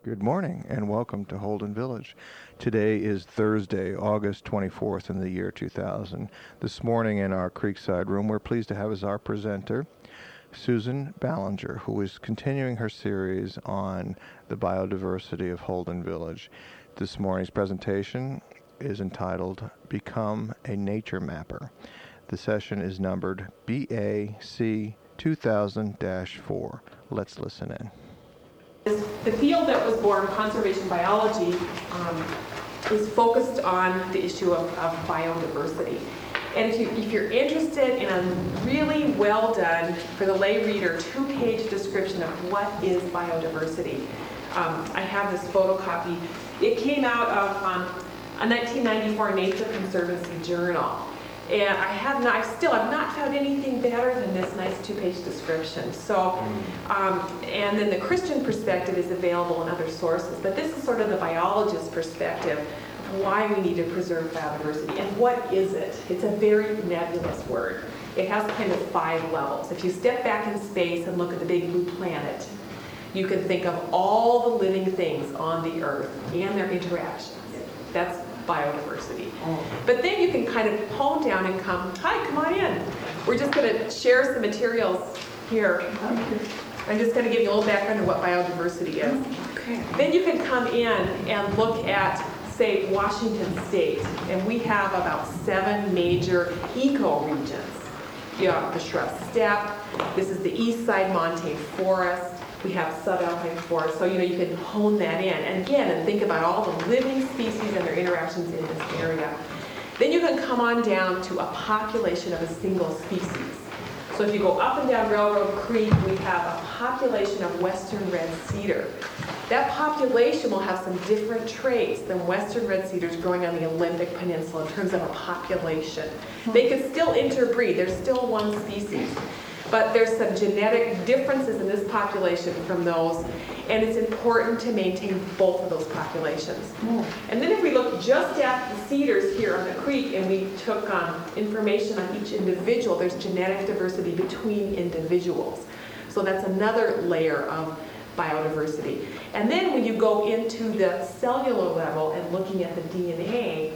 Good morning and welcome to Holden Village. Today is Thursday, August 24th in the year 2000. This morning in our Creekside room, we're pleased to have as our presenter Susan Ballinger, who is continuing her series on the biodiversity of Holden Village. This morning's presentation is entitled Become a Nature Mapper. The session is numbered BAC 2000-4. Let's listen in. The field that was born, conservation biology, is focused on the issue of biodiversity. And if you're interested in a really well done, for the lay reader, 2-page description of what is biodiversity, I have this photocopy. It came out of a 1994 Nature Conservancy journal. And I still have not found anything better than this nice 2-page description. So, and then the Christian perspective is available in other sources, but this is sort of the biologist's perspective of why we need to preserve biodiversity. And what is it? It's a very nebulous word. It has kind of 5 levels. If you step back in space and look at the big blue planet, you can think of all the living things on the Earth and their interactions. That's biodiversity. But then you can kind of hone down and come on in. We're just going to share some materials here. I'm just going to give you a little background on what biodiversity is. Okay. Then you can come in and look at, say, Washington State, and we have about 7 major ecoregions. You have the shrub steppe. This is the east side montane forest. We have subalpine forest, so you can hone that in. And again, and think about all the living species and their interactions in this area. Then you can come on down to a population of a single species. So if you go up and down Railroad Creek, we have a population of western red cedar. That population will have some different traits than western red cedars growing on the Olympic Peninsula in terms of a population. They can still interbreed. There's still one species. But there's some genetic differences in this population from those, and it's important to maintain both of those populations. And then if we look just at the cedars here on the creek and we took information on each individual, there's genetic diversity between individuals. So that's another layer of biodiversity. And then when you go into the cellular level and looking at the DNA,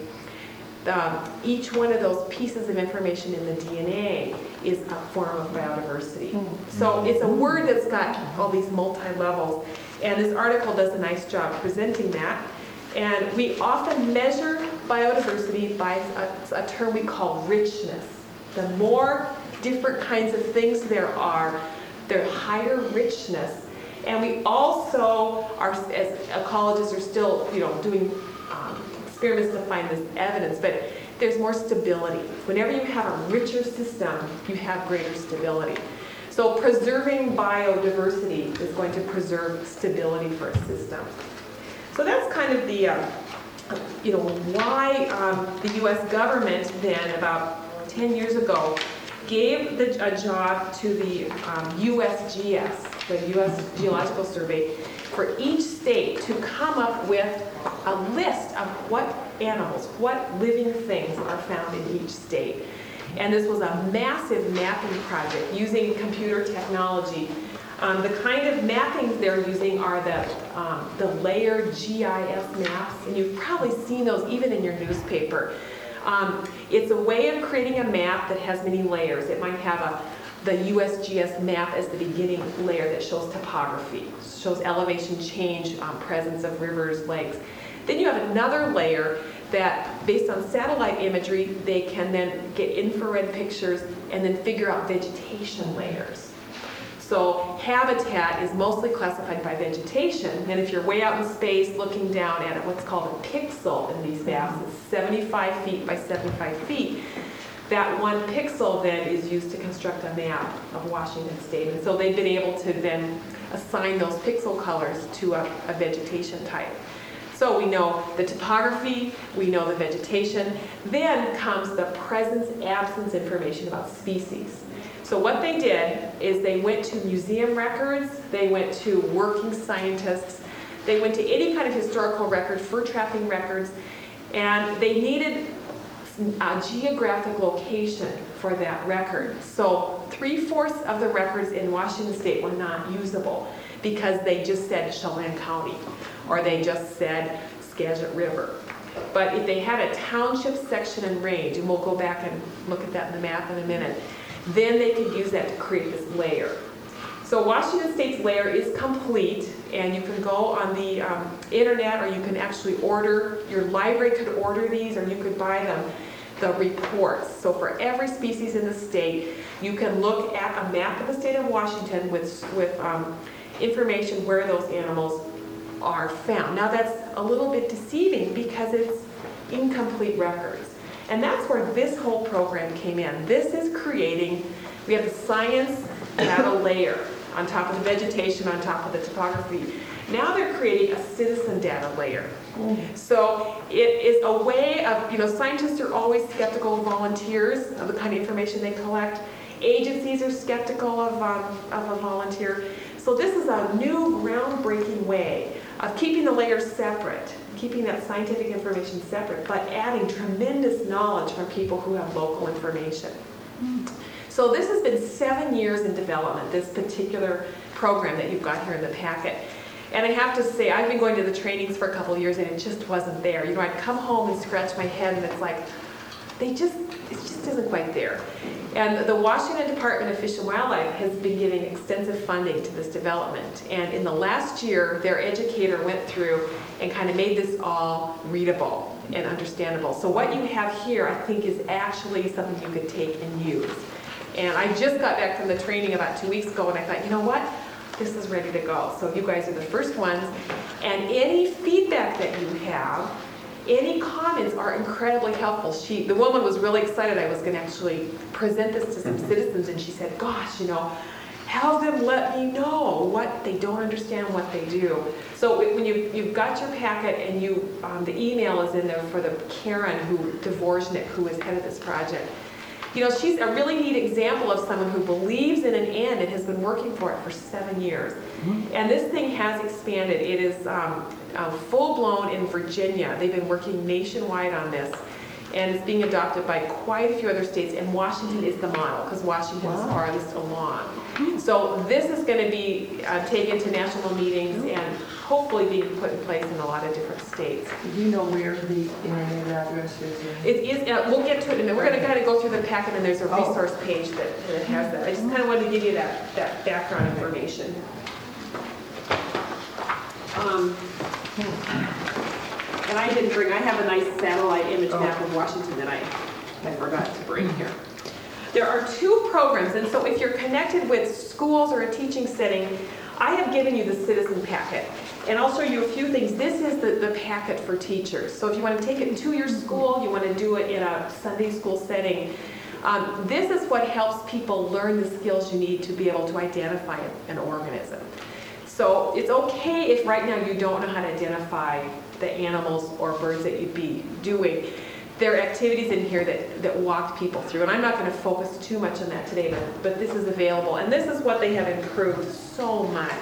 each one of those pieces of information in the DNA is a form of biodiversity. So it's a word that's got all these multi-levels, and this article does a nice job presenting that. And we often measure biodiversity by a term we call richness. The more different kinds of things there are, the higher richness. And we also are, as ecologists, are still doing experiments to find this evidence, but there's more stability. Whenever you have a richer system, you have greater stability. So preserving biodiversity is going to preserve stability for a system. So that's kind of the, why the U.S. government then, about 10 years ago, gave a job to the USGS, the U.S. Geological Survey, for each state to come up with a list of what animals, what living things are found in each state. And this was a massive mapping project using computer technology. The kind of mappings they're using are the layered GIS maps, and you've probably seen those even in your newspaper. It's a way of creating a map that has many layers. It might have the USGS map as the beginning layer that shows topography, shows elevation change, presence of rivers, lakes. Then you have another layer that, based on satellite imagery, they can then get infrared pictures and then figure out vegetation layers. So habitat is mostly classified by vegetation, and if you're way out in space looking down at what's called a pixel in these maps, it's 75 feet by 75 feet. That one pixel then is used to construct a map of Washington State. And so they've been able to then assign those pixel colors to a vegetation type. So we know the topography, we know the vegetation, then comes the presence, absence information about species. So what they did is they went to museum records, they went to working scientists, they went to any kind of historical record, fur trapping records, and they needed a geographic location for that record. So 3/4 of the records in Washington State were not usable because they just said Chelan County, or they just said Skagit River. But if they had a township, section, and range, and we'll go back and look at that in the map in a minute, then they could use that to create this layer. So Washington State's layer is complete, and you can go on the internet, or you can actually order, your library could order these, or you could buy them, the reports. So for every species in the state, you can look at a map of the state of Washington with information where those animals are found. Now that's a little bit deceiving because it's incomplete records. And that's where this whole program came in. This is creating, we have the science data layer on top of the vegetation, on top of the topography. Now they're creating a citizen data layer. So it is a way of, scientists are always skeptical of volunteers, of the kind of information they collect. Agencies are skeptical of a volunteer. So this is a new groundbreaking way of keeping the layers separate, keeping that scientific information separate, but adding tremendous knowledge from people who have local information. So this has been 7 years in development, this particular program that you've got here in the packet. And I have to say, I've been going to the trainings for a couple of years and it just wasn't there. I'd come home and scratch my head and it's like, it just isn't quite there. And the Washington Department of Fish and Wildlife has been giving extensive funding to this development. And in the last year, their educator went through and kind of made this all readable and understandable. So what you have here, I think, is actually something you could take and use. And I just got back from the training about 2 weeks ago and I thought, you know what? This is ready to go. So you guys are the first ones. And any feedback that you have, any comments are incredibly helpful. The woman was really excited I was going to actually present this to some citizens, and she said, gosh, have them let me know what they don't understand, what they do. So when you've got your packet and the email is in there for the Karen Dvorznik, who is head of this project. She's a really neat example of someone who believes in an end and has been working for it for 7 years. And this thing has expanded. It is full-blown in Virginia. They've been working nationwide on this. And it's being adopted by quite a few other states. And Washington is the model, because Washington is farthest along. So this is going to be taken to national meetings and hopefully being put in place in a lot of different states. Do you know where the internet address is? It is. We'll get to it in a minute. We're going to kind of go through the packet, and there's a resource page that has that. I just kind of wanted to give you that background information. And I have a nice satellite image map of Washington that I forgot to bring here. There are 2 programs, and so if you're connected with schools or a teaching setting, I have given you the citizen packet. And I'll show you a few things. This is the packet for teachers. So if you want to take it to your school, you want to do it in a Sunday school setting, this is what helps people learn the skills you need to be able to identify an organism. So it's okay if right now you don't know how to identify the animals or birds that you'd be doing. There are activities in here that walk people through, and I'm not going to focus too much on that today, but this is available. And this is what they have improved so much.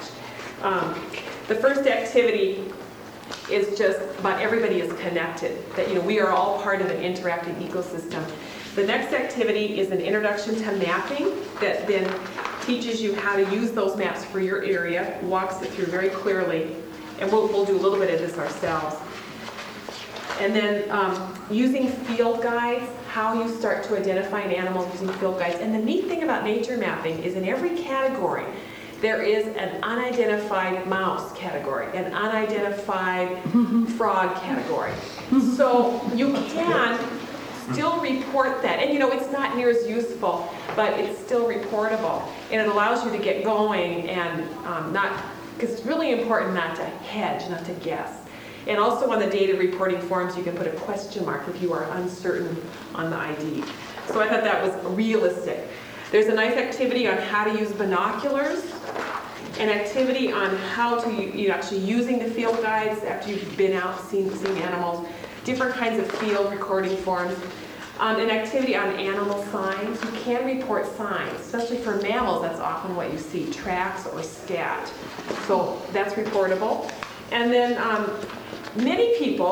The first activity is just about everybody is connected, that we are all part of an interactive ecosystem. The next activity is an introduction to mapping that then teaches you how to use those maps for your area, walks it through very clearly, and we'll do a little bit of this ourselves. And then using field guides, how you start to identify an animal using field guides. And the neat thing about nature mapping is in every category, there is an unidentified mouse category, an unidentified frog category. So you can still report that. And it's not near as useful, but it's still reportable. And it allows you to get going and because it's really important not to hedge, not to guess. And also on the data reporting forms, you can put a question mark if you are uncertain on the ID. So I thought that was realistic. There's a nice activity on how to use binoculars, an activity on how to actually using the field guides after you've been out seeing animals, different kinds of field recording forms, an activity on animal signs. You can report signs, especially for mammals. That's often what you see, tracks or scat. So that's reportable. And then many people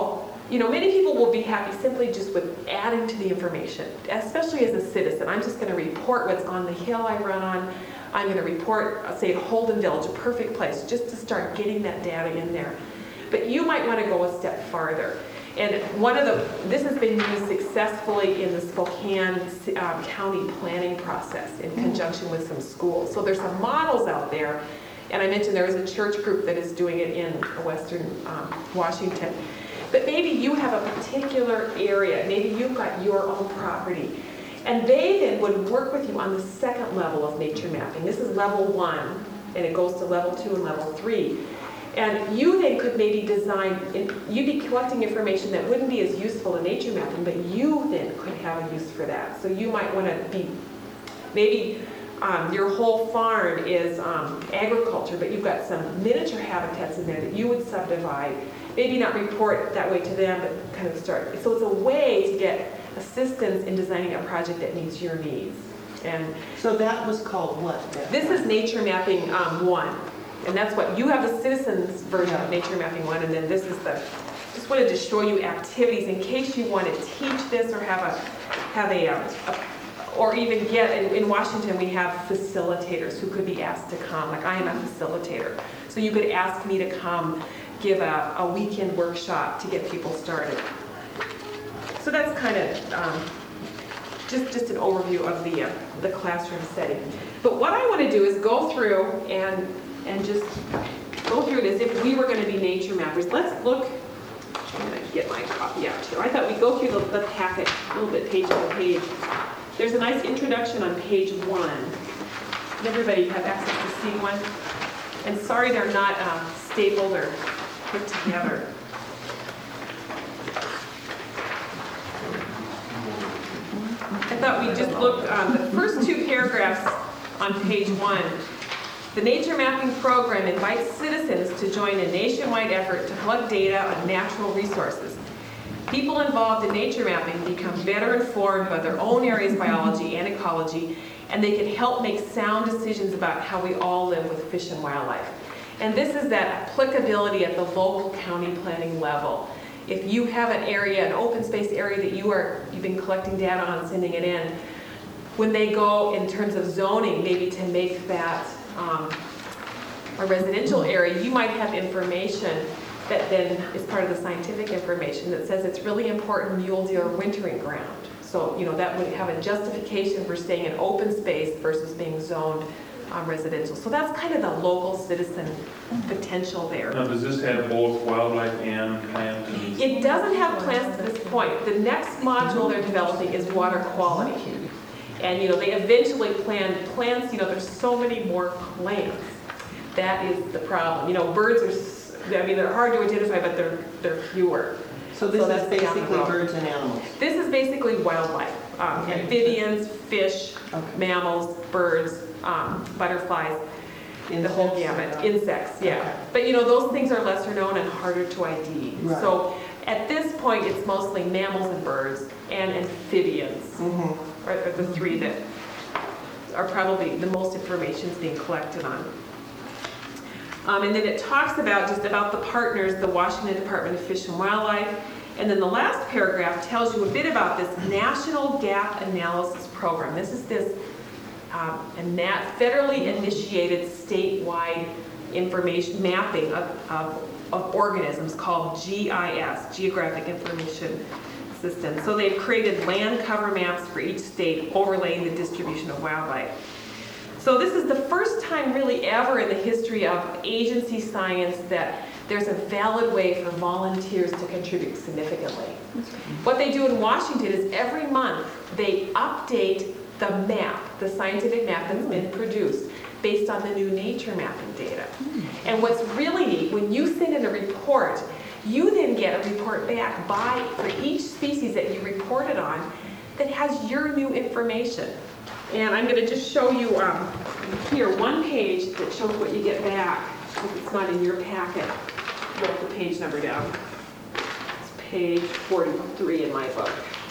Many people will be happy simply just with adding to the information, especially as a citizen. I'm just going to report what's on the hill I run on. I'm going to report, say, Holden Village, a perfect place, just to start getting that data in there. But you might want to go a step farther. And this has been used successfully in the Spokane County planning process in conjunction with some schools. So there's some models out there. And I mentioned there is a church group that is doing it in Western Washington. But maybe you have a particular area, maybe you've got your own property, and they then would work with you on the second level of nature mapping. This is level 1, and it goes to level 2 and level 3. And you then could maybe design, you'd be collecting information that wouldn't be as useful in nature mapping, but you then could have a use for that. So you might want to be, maybe your whole farm is agriculture, but you've got some miniature habitats in there that you would subdivide. Maybe not report that way to them, but kind of start. So it's a way to get assistance in designing a project that meets your needs. And So that was called what? this is Nature Mapping 1. And that's what, you have the citizens version of Nature Mapping 1, and then this is just wanted to show you activities in case you want to teach this or or even in Washington we have facilitators who could be asked to come. Like I am a facilitator. So you could ask me to come give a weekend workshop to get people started. So that's kind of just an overview of the classroom setting. But what I want to do is go through and just go through it as if we were going to be nature mappers. Let's look. I'm going to get my copy out here. I thought we'd go through the packet a little bit page by page. There's a nice introduction on page 1. Does everybody have access to see one? And sorry they're not stapled or put together. I thought we'd just look the first 2 paragraphs on page 1. The Nature Mapping Program invites citizens to join a nationwide effort to collect data on natural resources. People involved in nature mapping become better informed about their own area's biology and ecology, and they can help make sound decisions about how we all live with fish and wildlife. And this is that applicability at the local county planning level. If you have an area, an open space area that you've been collecting data on, sending it in, when they go in terms of zoning, maybe to make that a residential area, you might have information that then is part of the scientific information that says it's really important mule deer wintering ground. So, that would have a justification for staying in open space versus being zoned residential. So that's kind of the local citizen potential there. Now, does this have both wildlife and plant? It doesn't have plants at this point. The next module they're developing is water quality. And, they eventually plan plants, there's so many more plants. That is the problem. Birds they're hard to identify, but they're fewer. So this that's is basically down the road. birds and animals? This is basically wildlife. Okay. Amphibians, fish, Okay. mammals, birds, butterflies, the whole gamut. Insects, yeah. Okay. But those things are lesser known and harder to ID. Right. So at this point, it's mostly mammals and birds and amphibians Mm-hmm. are the 3 that are probably the most information is being collected on. And then it talks about the partners, the Washington Department of Fish and Wildlife. And then the last paragraph tells you a bit about this National Gap Analysis Program. This is this federally initiated statewide information mapping of organisms called GIS, Geographic Information System. So they've created land cover maps for each state overlaying the distribution of wildlife. So this is the first time really ever in the history of agency science that there's a valid way for volunteers to contribute significantly. What they do in Washington is every month they update the map, the scientific map that's been produced based on the new nature mapping data. And what's really neat, when you send in a report, you then get a report back for each species that you reported on that has your new information. And I'm going to just show you here one page that shows what you get back. If it's not in your packet, write the page number down. It's page 43 in my book.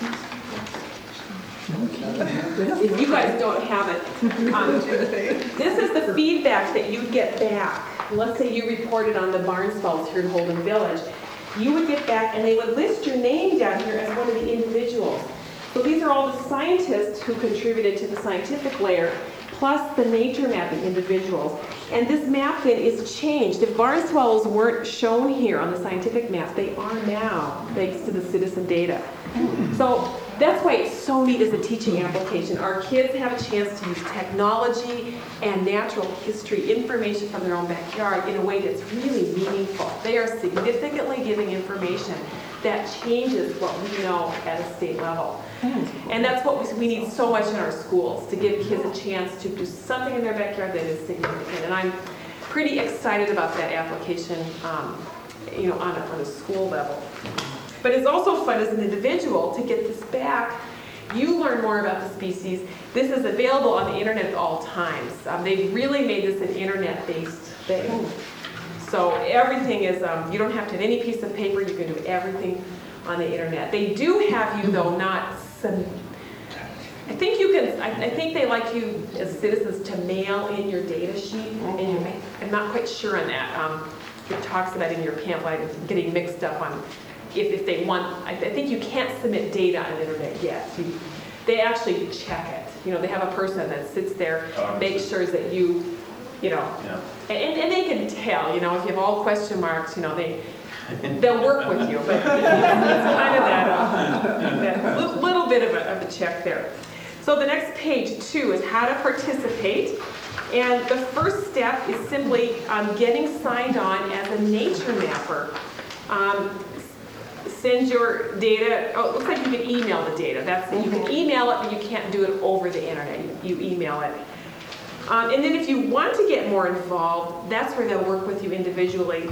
If you guys don't have it, this is the feedback that you get back. Let's say you reported on the barn spouts here in Holden Village. you would get back and they would list your name down here as one of the individuals. So these are all the scientists who contributed to the scientific layer, plus the nature mapping individuals. And this map then is changed. If barn swallows weren't shown here on the scientific map, they are now, thanks to the citizen data. So that's why it's so neat as a teaching application. Our kids have a chance to use technology and natural history information from their own backyard in a way that's really meaningful. They are significantly giving information that changes what we know at a state level. And that's what we need so much in our schools, to give kids a chance to do something in their backyard that is significant. And I'm pretty excited about that application, on a school level. But it's also fun as an individual to get this back. You learn more about the species. This is available on the internet at all times. They've really made this an internet-based thing. So everything is, you don't have to have any piece of paper. You can do everything on the internet. They do have you, though, not some, I think you can, I think they like you as citizens to mail in your data sheet. And I'm not quite sure on that. It talks about in your pamphlet, getting mixed up on if they want, I think you can't submit data on the internet yet. They actually check it. They have a person that sits there, makes sure that you Yeah. and they can tell, if you have all question marks, they'll work with you, but it's kind of that little bit of a check there. So the next page, 2, is how to participate. And the first step is simply getting signed on as a nature mapper. Send your data, it looks like you can email the data. That's it. You can email it, but you can't do it over the internet. You email it. And then if you want to get more involved, that's where they'll work with you individually.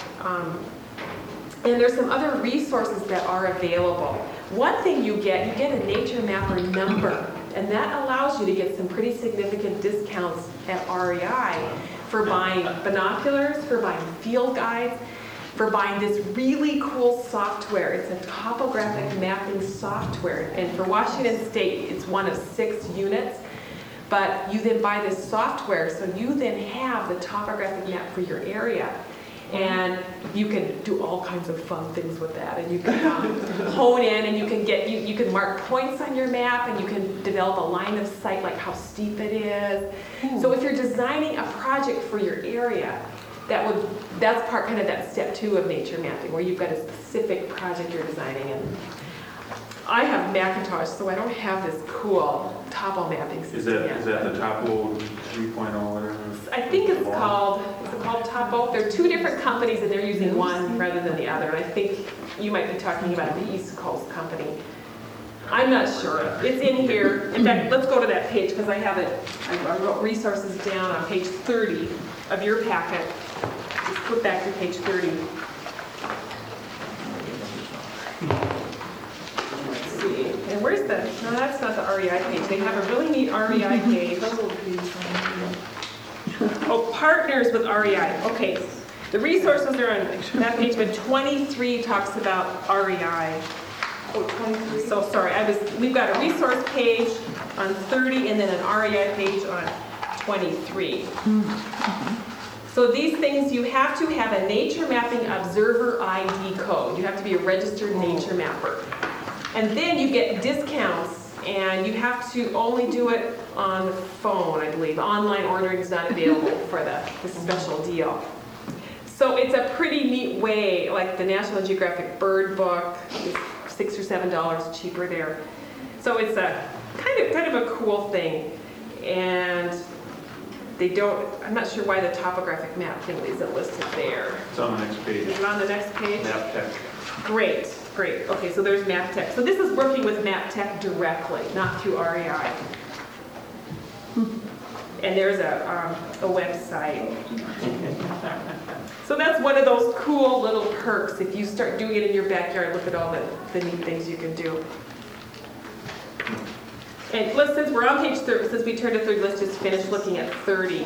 And there's some other resources that are available. One thing you get a nature mapper number, and that allows you to get some pretty significant discounts at REI for buying binoculars, for buying field guides, for buying this really cool software. It's a topographic mapping software, and for Washington State, it's one of 6 units. But you then buy this software, so you then have the topographic map for your area. And you can do all kinds of fun things with that. And you can hone in, and you can mark points on your map, and you can develop a line of sight, like how steep it is. So if you're designing a project for your area, that's part kind of that step 2 of nature mapping, where you've got a specific project you're designing. And I have Macintosh, so I don't have this cool topo mapping system Is that yet. the Topo 3.0 whatever? I think it's called Topo. There are 2 different companies, and they're using one rather than the other. And I think you might be talking about the East Coast company. I'm not sure. It's in here. In fact, let's go to that page, because I have it. I wrote resources down on page 30 of your packet. Just flip back to page 30. Let's see. And where's the, no, that's not the REI page. They have a really neat REI page. Oh, partners with REI. Okay. The resources are on that page, but 23 talks about REI. Oh, 23. So sorry, we've got a resource page on 30 and then an REI page on 23. So these things, you have to have a nature mapping observer ID code. You have to be a registered nature mapper. And then you get discounts, and you have to only do it on the phone, I believe. Online ordering is not available for the special deal. So it's a pretty neat way, like the National Geographic Bird Book is $6 or $7 cheaper there. So it's a kind of a cool thing. And they don't, I'm not sure why the topographic map thing isn't listed there. It's on the next page. Is it on the next page? Map Tech. Great. Okay, so there's MapTech. So this is working with MapTech directly, not through REI. And there's a website. So that's one of those cool little perks. If you start doing it in your backyard, look at all the neat things you can do. And since we're on page 30, since we turned to 30, let's just finish looking at 30.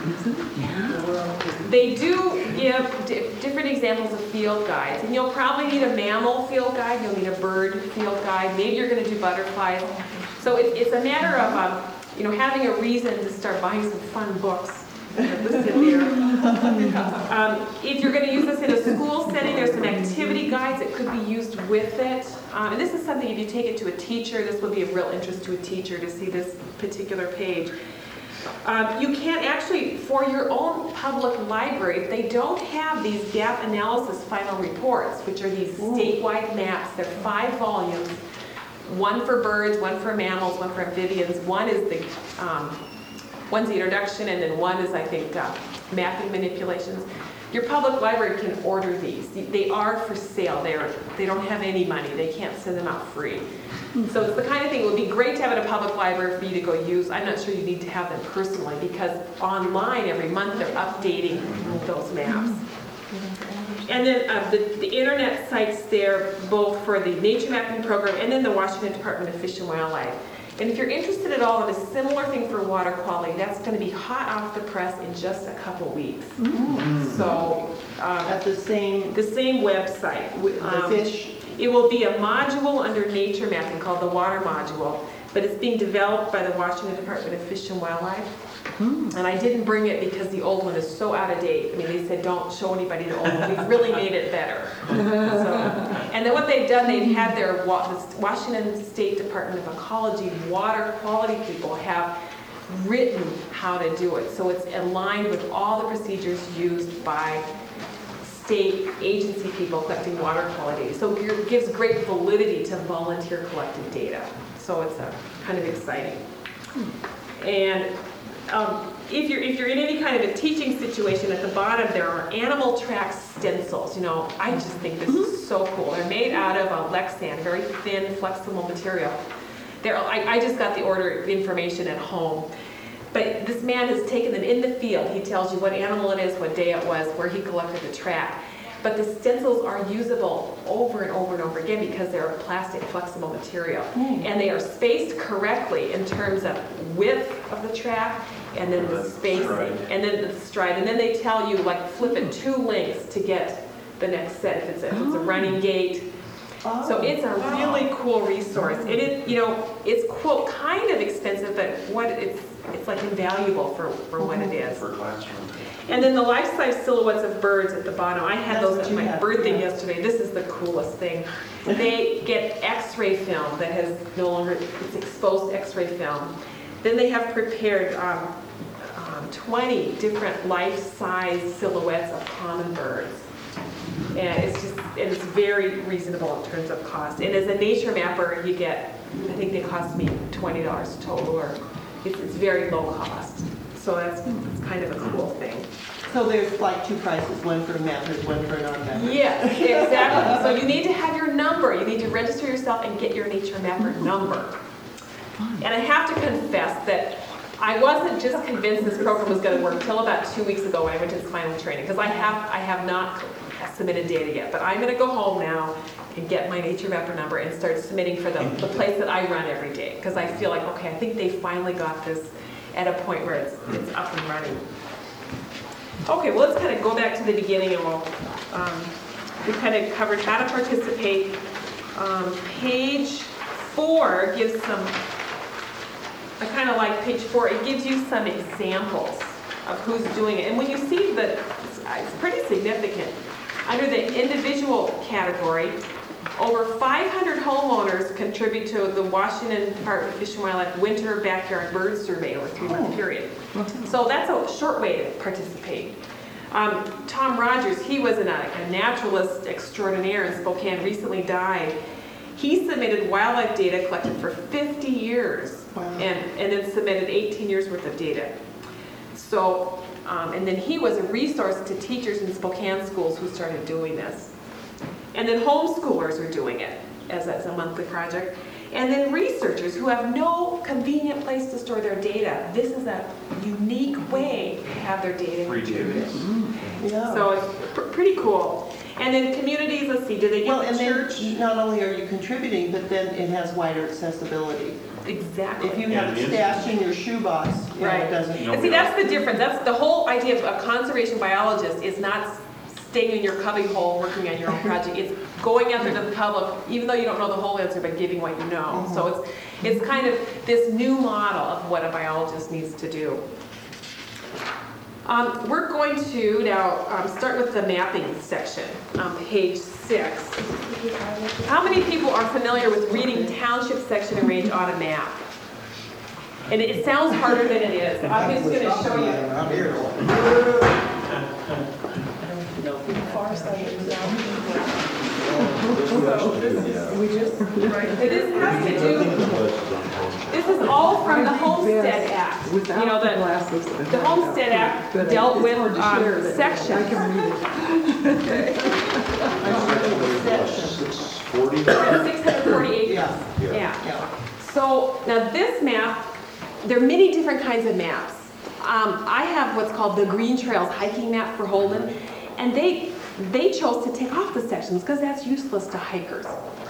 They do give different examples of field guides. And you'll probably need a mammal field guide, you'll need a bird field guide, maybe you're going to do butterflies. So it's a matter of having a reason to start buying some fun books listed there. If you're going to use this in a school setting, there's some activity guides that could be used with it. And this is something, if you take it to a teacher, this would be of real interest to a teacher to see this particular page. You can actually, for your own public library, if they don't have these gap analysis final reports, which are these statewide maps, they're 5 volumes, one for birds, one for mammals, one for amphibians, one's the introduction, and then one is, I think, mapping manipulations. Your public library can order these. They are for sale. They don't have any money. They can't send them out free. So it's the kind of thing, it would be great to have at a public library for you to go use. I'm not sure you need to have them personally, because online every month they're updating those maps. And then the internet sites there, both for the nature mapping program and then the Washington Department of Fish and Wildlife. And if you're interested at all in a similar thing for water quality, that's going to be hot off the press in just a couple weeks. So At the same, website. the fish, It will be a module under nature mapping called the water module, but it's being developed by the Washington Department of Fish and Wildlife. And I didn't bring it because the old one is so out of date. I mean, they said don't show anybody the old one. We've really made it better. And then what they've done, they've had their Washington State Department of Ecology water quality people have written how to do it. So it's aligned with all the procedures used by state agency people collecting water quality. So it gives great validity to volunteer collected data. So it's kind of exciting. And if you're in any kind of a teaching situation, at the bottom there are animal track stencils. You know, I just think this is so cool. They're made out of a Lexan, very thin, flexible material. I just got the order information at home. But this man has taken them in the field. He tells you what animal it is, what day it was, where he collected the track. But the stencils are usable over and over and over again because they're a plastic flexible material. And they are spaced correctly in terms of width of the track and then the spacing and then the stride. And then they tell you, like, flip it 2 lengths to get the next set if it's a running gait. So it's a really cool resource. It is, you know, it's quote kind of expensive, but it's like invaluable for what it is. For classroom. And then the life-size silhouettes of birds at the bottom. I had those at my bird thing yesterday. This is the coolest thing. They get X-ray film that has no longer, it's exposed X-ray film. Then they have prepared 20 different life-size silhouettes of common birds. And it's very reasonable in terms of cost. And as a nature mapper, you get, I think they cost me $20 total, or it's very low cost. So that's kind of a cool thing. so there's like 2 prices, one for mappers, one for non-mappers. Yes, exactly. So you need to have your number. You need to register yourself and get your nature mapper number. And I have to confess that I wasn't just convinced this program was going to work until about 2 weeks ago when I went to its final training, because I have not submitted data yet. But I'm going to go home now and get my nature mapper number and start submitting for the place that I run every day, because I feel like, okay, I think they finally got this at a point where it's up and running. Okay, well, let's kind of go back to the beginning, and we kind of covered how to participate. Page 4 gives some, I kind of like page 4, it gives you some examples of who's doing it. And when you see that, it's pretty significant. Under the individual category, over 500 homeowners contribute to the Washington Department of Fish and Wildlife Winter Backyard Bird Survey over a 3-month period. So that's a short way to participate. Tom Rogers, he was a naturalist extraordinaire in Spokane, recently died. He submitted wildlife data collected for 50 years and then submitted 18 years worth of data. So, and then he was a resource to teachers in Spokane schools who started doing this. And then homeschoolers are doing it as a monthly project. And then researchers who have no convenient place to store their data. This is a unique way to have their data. Free data. Yeah. So it's pretty cool. And then communities, let's see, do they Well, get and the church? then not only are you contributing, but then it has wider accessibility. Exactly. If you have it stashed in your shoebox, you know, Right. it doesn't. And see, that's the difference. That's the whole idea of a conservation biologist is not staying in your cubbyhole working on your own project. It's going out there to the public, even though you don't know the whole answer, but giving what you know. So it's kind of this new model of what a biologist needs to do. We're going to now start with the mapping section on page 6. How many people are familiar with reading township section and range on a map? And it sounds harder than it is. I'm just going to show you. This is all from the Homestead Act. You know, the Homestead Act dealt with sections. 640 acres. Yeah. So now this map, there are many different kinds of maps. I have what's called the Green Trails hiking map for Holden, and they chose to take off the sections because that's useless to hikers.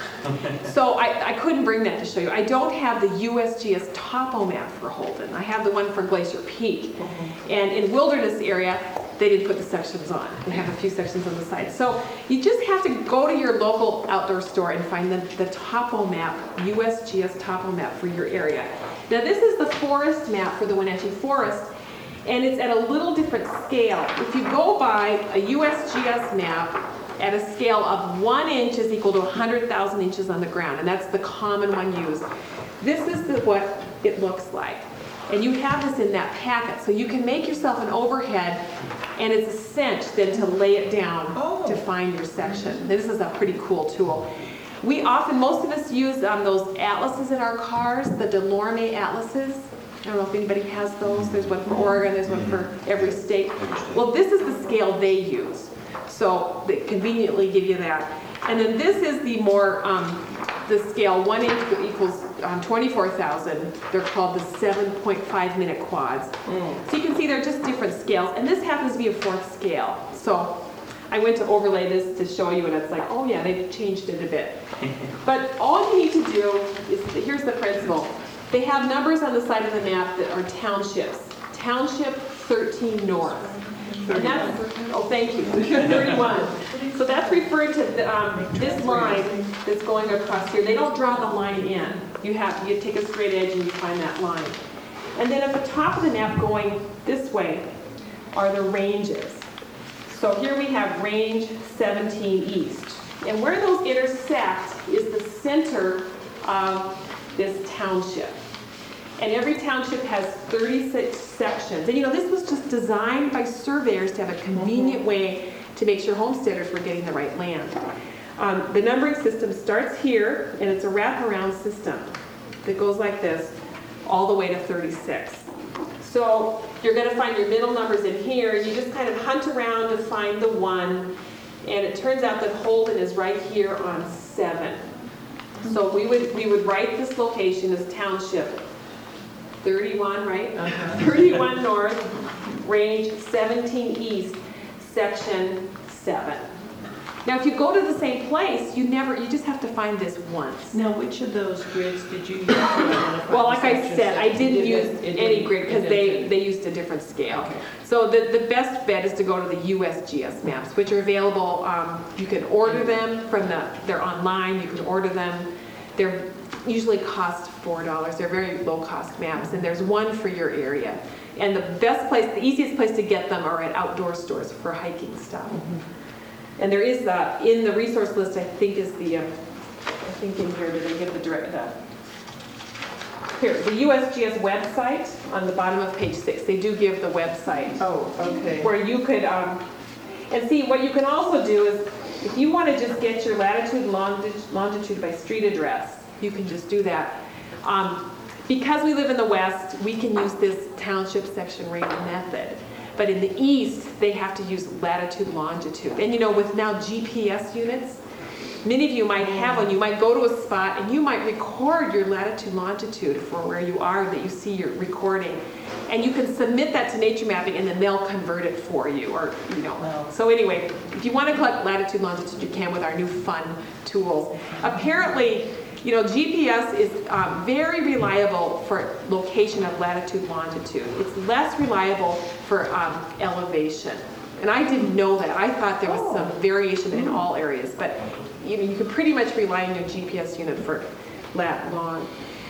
So I couldn't bring that to show you. I don't have the USGS topo map for Holden. I have the one for Glacier Peak. And in wilderness area, they didn't put the sections on. They have a few sections on the side. So you just have to go to your local outdoor store and find the topo map, USGS topo map for your area. Now this is the forest map for the Wenatchee Forest, and it's at a little different scale. If you go by a USGS map at a scale of 1 inch is equal to 100,000 inches on the ground, and that's the common one used. This is what it looks like. And you have this in that packet, so you can make yourself an overhead, and it's a cinch then to lay it down to find your section. This is a pretty cool tool. We often, most of us use those atlases in our cars, the Delorme atlases. I don't know if anybody has those. There's one for Oregon, there's one for every state. Well, this is the scale they use. So they conveniently give you that. And then this is the more, the scale 1 inch equals 24,000. They're called the 7.5 minute quads. So you can see they're just different scales. And this happens to be a 4th scale. So I went to overlay this to show you, and it's like, oh yeah, they've changed it a bit. But all you need to do is, here's the principle. They have numbers on the side of the map that are townships. Township 13 North. And that's, oh, thank you, 31. So that's referred to this line that's going across here. They don't draw the line in. You take a straight edge and you find that line. And then at the top of the map going this way are the ranges. So here we have range 17 east. And where those intersect is the center of this township. And every township has 36 sections. And you know, this was just designed by surveyors to have a convenient way to make sure homesteaders were getting the right land. The numbering system starts here, and it's a wraparound system that goes like this all the way to 36. So you're going to find your middle numbers in here. You just kind of hunt around to find the 1, and it turns out that Holden is right here on 7. So we would write this location as township 31, right? 31 north, range 17 east, section 7. Now, if you go to the same place, you just have to find this once. Now, which of those grids did you use to identify? Well, like the I sections? said, I didn't use It any didn't- grid because it they didn't. used a different scale. Okay. So the best bet is to go to the USGS maps, which are available. You can order them they're online. You can order them. They're usually cost $4. They're very low cost maps, and there's one for your area. And the easiest place to get them are at outdoor stores for hiking stuff. And there is in the resource list, I think is I think in here, did they give here, the USGS website on the bottom of page 6, they do give the website. Oh, okay. Where you could, and see, what you can also do is, if you want to just get your latitude and longitude by street address, you can just do that. Because we live in the west, we can use this township section range method. But in the east, they have to use latitude, longitude. And you know, with now GPS units, many of you might have one. You might go to a spot and you might record your latitude, longitude for where you are that you see your recording. And you can submit that to Nature Mapping, and then they'll convert it for you, or you know. Wow. So anyway, if you want to collect latitude, longitude, you can with our new fun tools. Apparently, you know, GPS is very reliable for location of latitude, longitude. It's less reliable for elevation. And I didn't know that. I thought there was some variation in all areas, but you know, you can pretty much rely on your GPS unit for lat, long.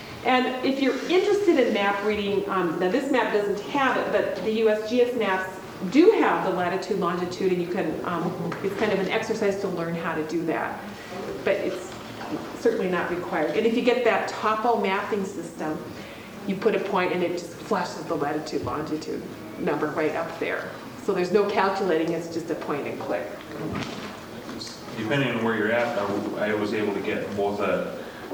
And if you're interested in map reading, now this map doesn't have it, but the USGS maps do have the latitude, longitude, and you can, it's kind of an exercise to learn how to do that. But it's certainly not required. And if you get that topo mapping system, you put a point and it just flashes the latitude, longitude number right up there. So there's no calculating, it's just a point and click. Depending on where you're at, I was able to get both a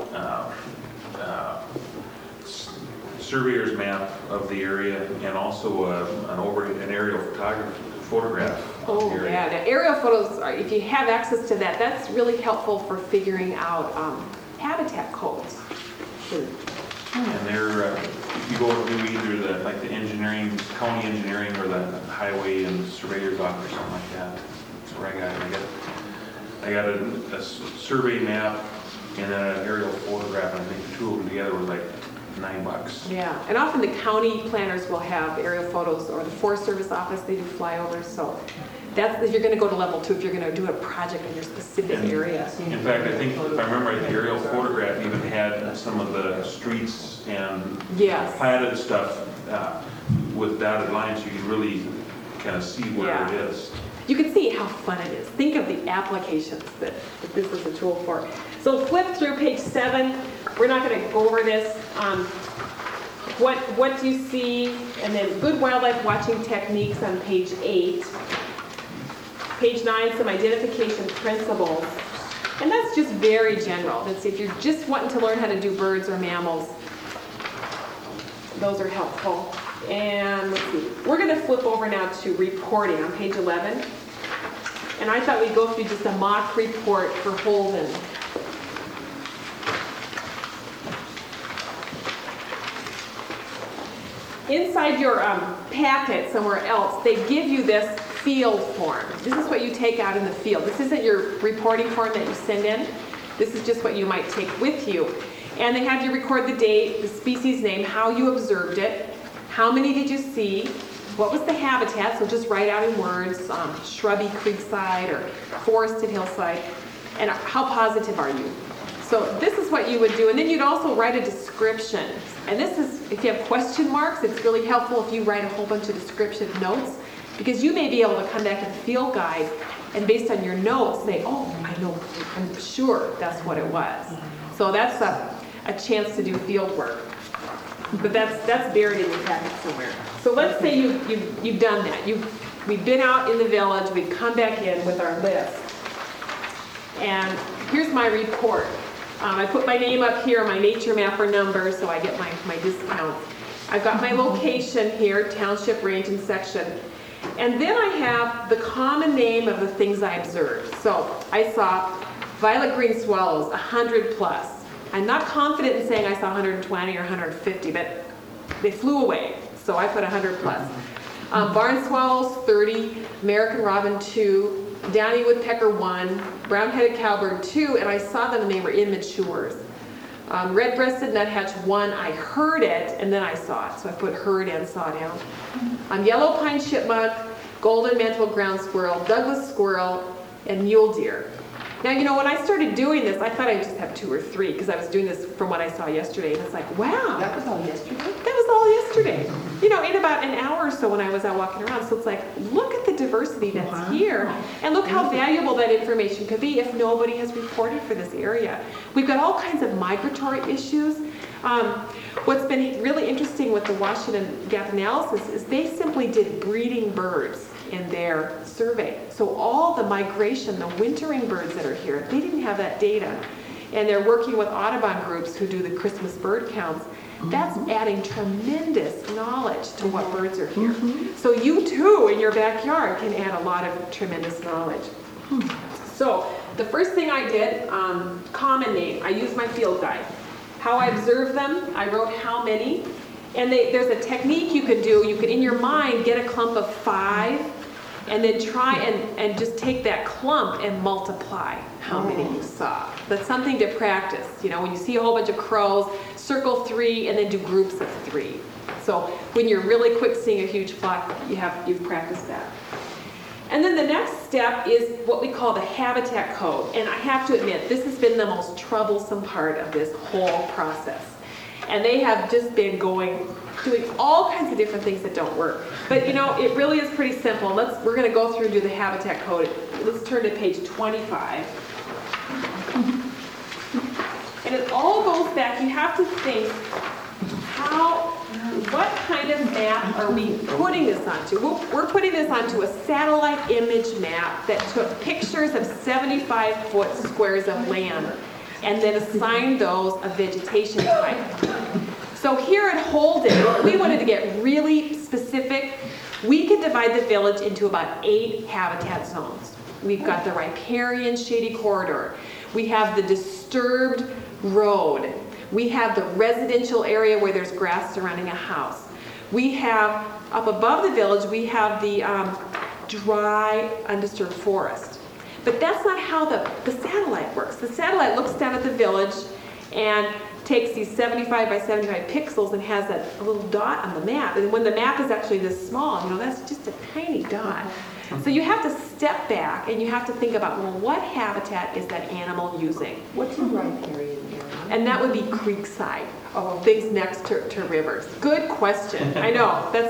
surveyor's map of the area and also an aerial photograph of Oh, the area. yeah, the aerial photos, if you have access to that, that's really helpful for figuring out habitat codes. And they're, if you go to do either the engineering, county engineering, or the highway and surveyor's office or something like that, that's where I got a survey map and then an aerial photograph, and I think the two of them together were like $9. Yeah, and often the county planners will have aerial photos, or the Forest Service office, they do flyovers, so that's if you're gonna go to level 2, if you're gonna do a project in your specific And- area. In fact, I think, if I remember right, the aerial photograph even had some of the streets and Yes. platted stuff with dotted lines, so you can really kind of see where Yeah. it is. You can see how fun it is. Think of the applications that this is a tool for. So flip through page 7. We're not going to go over this. What do you see? And then good wildlife watching techniques on page 8. Page 9, some identification principles. And that's just very general. That's if you're just wanting to learn how to do birds or mammals, those are helpful. And let's see, we're going to flip over now to reporting on page 11. And I thought we'd go through just a mock report for Holden. Inside your packet somewhere else, they give you this field form. This is what you take out in the field. This isn't your reporting form that you send in. This is just what you might take with you. And they have you record the date, the species name, how you observed it, how many did you see, what was the habitat, so just write out in words, shrubby creekside or forested hillside, and how positive are you. So this is what you would do, and then you'd also write a description. And this is, if you have question marks, it's really helpful if you write a whole bunch of description notes, because you may be able to come back in the field guide and based on your notes say, oh, I know, I'm sure that's what it was. So that's a chance to do field work. But that's buried in the packet somewhere. So let's say you've done that. We've been out in the village, we've come back in with our list. And here's my report. I put my name up here, my nature mapper number, so I get my discount. I've got my location here, township, range, and section. And then I have the common name of the things I observed. So I saw violet green swallows, 100 plus. I'm not confident in saying I saw 120 or 150, but they flew away. So I put 100 plus. Barn swallows, 30, American robin, 2, downy woodpecker, 1, brown-headed cowbird, 2, and I saw them and they were immatures. Red-breasted nuthatch, 1, I heard it and then I saw it. So I put heard and saw down. Yellow pine chipmunk, golden mantle ground squirrel, Douglas squirrel, and mule deer. Now, you know, when I started doing this, I thought I'd just have 2 or 3 because I was doing this from what I saw yesterday. And it's like, wow. That was all yesterday? That was all yesterday. You know, in about an hour or so when I was out walking around. So it's like, look at the diversity that's here. And look how valuable that information could be if nobody has reported for this area. We've got all kinds of migratory issues. What's been really interesting with the Washington Gap analysis is they simply did breeding birds in their survey. So all the migration, the wintering birds that are here, they didn't have that data. And they're working with Audubon groups who do the Christmas bird counts. That's adding tremendous knowledge to what birds are here. So you too, in your backyard, can add a lot of tremendous knowledge. So the first thing I did, common name, I used my field guide. How I observed them, I wrote how many. And there's a technique you could do. You could, in your mind, get a clump of 5 and then try and just take that clump and multiply how many you saw. That's something to practice. You know, when you see a whole bunch of crows, circle 3 and then do groups of 3. So when you're really quick seeing a huge flock, you've practiced that. And then the next step is what we call the habitat code. And I have to admit, this has been the most troublesome part of this whole process. And they have just been going doing all kinds of different things that don't work. But you know, it really is pretty simple. We're going to go through and do the habitat code. Let's turn to page 25. And it all goes back, you have to think, what kind of map are we putting this onto? We're putting this onto a satellite image map that took pictures of 75-foot squares of land and then assigned those a vegetation type. So here at Holden, we wanted to get really specific. We could divide the village into about 8 habitat zones. We've got the riparian shady corridor. We have the disturbed road. We have the residential area where there's grass surrounding a house. We have, up above the village, we have the dry, undisturbed forest. But that's not how the satellite works. The satellite looks down at the village and takes these 75 by 75 pixels and has a little dot on the map. And when the map is actually this small, you know, that's just a tiny dot. So you have to step back and you have to think about, well, what habitat is that animal using? What's a riparian area? And that would be creekside, things next to rivers. Good question. I know, that's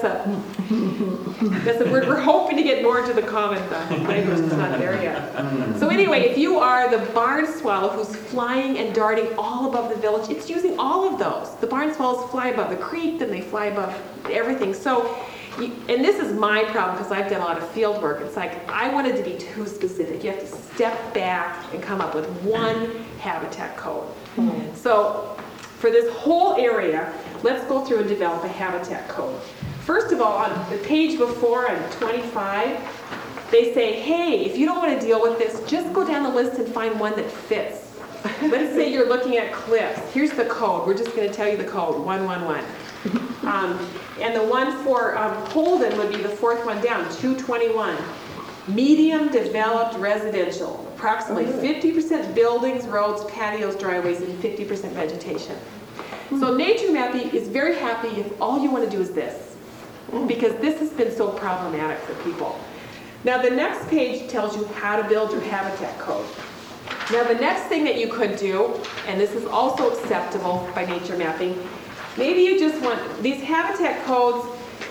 a word. We're hoping to get more into the common language. It's not there yet. So anyway, if you are the barn swallow who's flying and darting all above the village, it's using all of those. The barn swallows fly above the creek, then they fly above everything. So, and this is my problem because I've done a lot of field work. It's like, I wanted to be too specific. You have to step back and come up with one habitat code. So for this whole area, let's go through and develop a habitat code. First of all, on the page before on 25, they say, hey, if you don't want to deal with this, just go down the list and find one that fits. Let's say you're looking at cliffs. Here's the code. We're just going to tell you the code, 111. And the one for Holden would be the fourth one down, 221. Medium developed residential. Approximately 50% buildings, roads, patios, driveways, and 50% vegetation. So nature mapping is very happy if all you want to do is this, because this has been so problematic for people. Now the next page tells you how to build your habitat code. Now the next thing that you could do, and this is also acceptable by nature mapping, maybe you just want, these habitat codes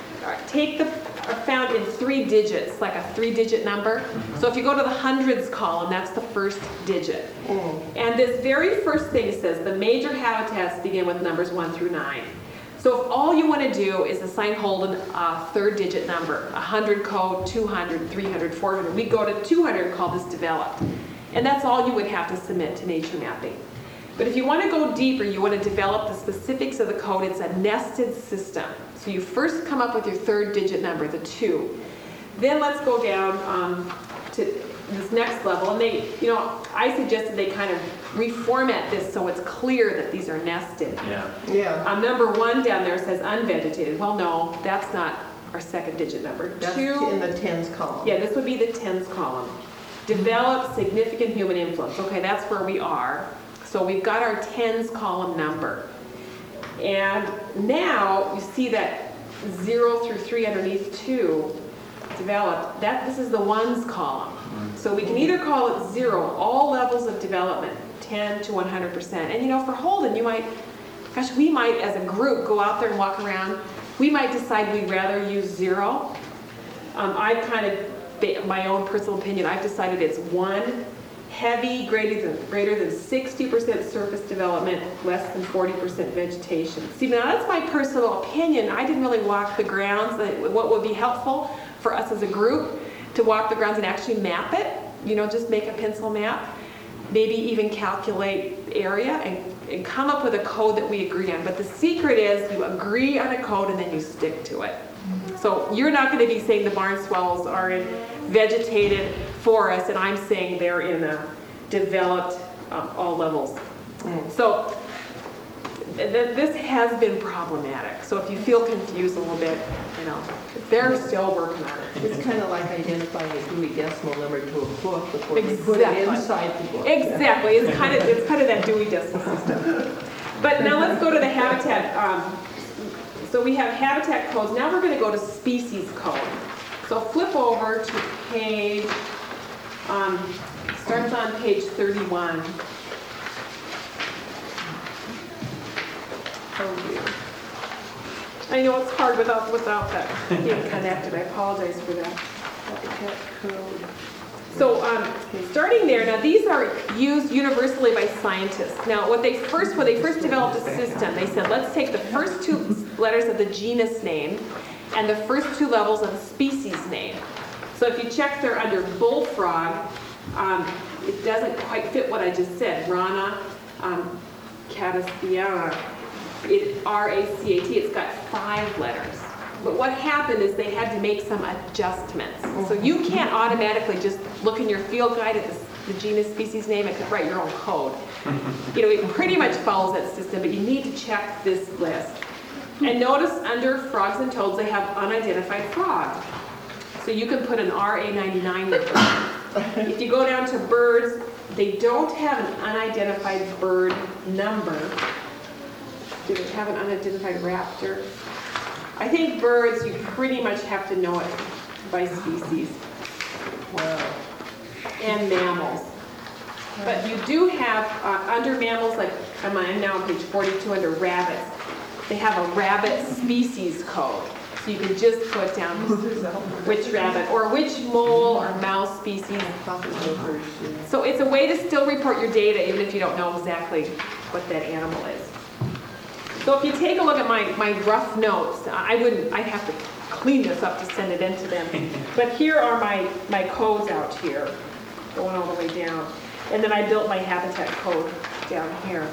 are found in 3 digits, like a 3-digit number. So if you go to the hundreds column, that's the first digit. And this very first thing says the major habitats begin with numbers 1 through 9. So if all you want to do is assign Holden a 3rd digit number, 100 code, 200, 300, 400, we go to 200, call this developed. And that's all you would have to submit to nature mapping. But if you want to go deeper, you want to develop the specifics of the code, it's a nested system. So you first come up with your 3rd digit number, the 2. Then let's go down to this next level. And they, you know, I suggested they kind of reformat this so it's clear that these are nested. Yeah. Number 1 down there says unvegetated. Well, no, that's not our 2nd digit number. That's 2, in the tens column. yeah, this would be the tens column. Develop significant human influence. Okay, that's where we are. So we've got our tens column number. And now you see that 0 through 3 underneath 2 developed. This is the ones column. So we can either call it 0, all levels of development, 10 to 100%. And you know, for Holden, we might as a group go out there and walk around. We might decide we'd rather use 0. I've kind of, my own personal opinion, I've decided it's 1. Heavy, greater than 60% surface development, less than 40% vegetation. See, now that's my personal opinion. I didn't really walk the grounds. What would be helpful for us as a group to walk the grounds and actually map it, you know, just make a pencil map, maybe even calculate area and come up with a code that we agree on. But the secret is you agree on a code and then you stick to it. So you're not going to be saying the barn swallows are in vegetated forest, and I'm saying they're in a developed all levels. So this has been problematic. So if you feel confused a little bit, you know, they're still working on it. It's kind of like identifying a Dewey Decimal number to a book before you put it inside the book. Exactly. It's kind of that Dewey Decimal System. But now let's go to the habitat. So we have habitat codes. Now we're going to go to species code. So flip over to page, starts on page 31. I know it's hard without that being connected. I apologize for that. Habitat code. So starting there, now these are used universally by scientists. Now when they first developed a system, they said, let's take the first 2 letters of the genus name and the first 2 levels of the species name. So if you check there under bullfrog, it doesn't quite fit what I just said. Rana cataspiana, R-A-C-A-T, it's got 5 letters. But what happened is they had to make some adjustments. So you can't automatically just look in your field guide at the genus species name and write your own code. It pretty much follows that system, but you need to check this list. And notice under frogs and toads, they have unidentified frog. So you can put an RA99 there. If you go down to birds, they don't have an unidentified bird number. Do they have an unidentified raptor? I think birds, you pretty much have to know it by species. Wow. And mammals. But you do have, under mammals, like I'm now on page 42 under rabbits, they have a rabbit species code. So you can just put down which rabbit, or which mole or mouse species. So it's a way to still report your data, even if you don't know exactly what that animal is. So if you take a look at my rough notes, I'd have to clean this up to send it into them. But here are my codes out here, going all the way down. And then I built my habitat code down here.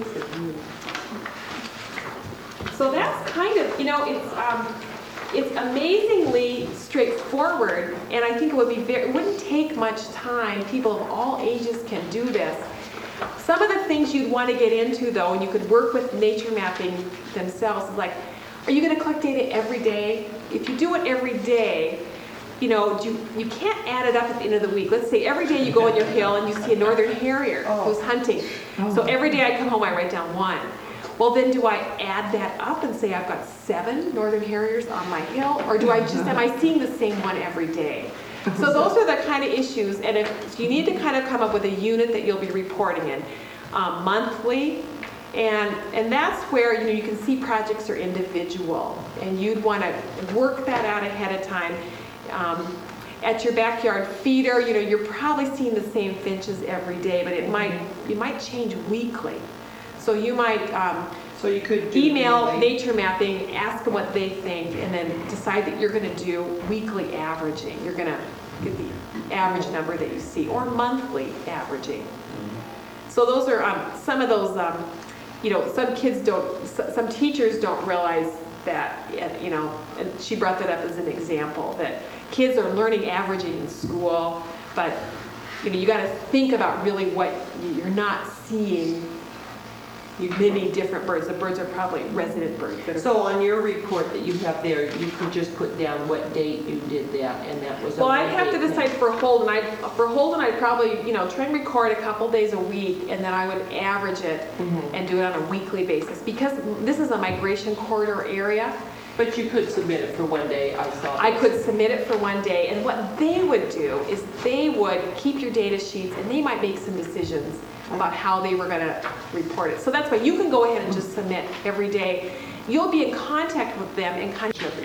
So that's kind of, it's amazingly straightforward, and I think it wouldn't take much time. People of all ages can do this. Some of the things you'd want to get into, though, and you could work with nature mapping themselves, is like, are you going to collect data every day? If you do it every day, you can't add it up at the end of the week. Let's say every day you go on your hill and you see a northern harrier who's hunting. So every day I come home, I write down 1. Well, then do I add that up and say I've got 7 northern harriers on my hill? Or am I seeing the same one every day? So those are the kind of issues, and if you need to kind of come up with a unit that you'll be reporting in monthly, and that's where you can see projects are individual, and you'd want to work that out ahead of time. At your backyard feeder, you're probably seeing the same finches every day, but it might change weekly. So you might So you could email nature mapping, ask them what they think, and then decide that you're going to do weekly averaging. You're going to get the average number that you see, or monthly averaging. So those are some of those, some teachers don't realize that, and she brought that up as an example, that kids are learning averaging in school, but you got to think about really what you're not seeing. Many different birds. The birds are probably resident birds. So on your report that you have there, you could just put down what date you did that, and that was. Well, I'd have to decide for Holden. I'd probably try and record a couple days a week, and then I would average it and do it on a weekly basis, because this is a migration corridor area. But you could submit it for one day. I could submit it for one day, and what they would do is they would keep your data sheets, and they might make some decisions about how they were going to report it. So that's why you can go ahead and just submit every day. You'll be in contact with them and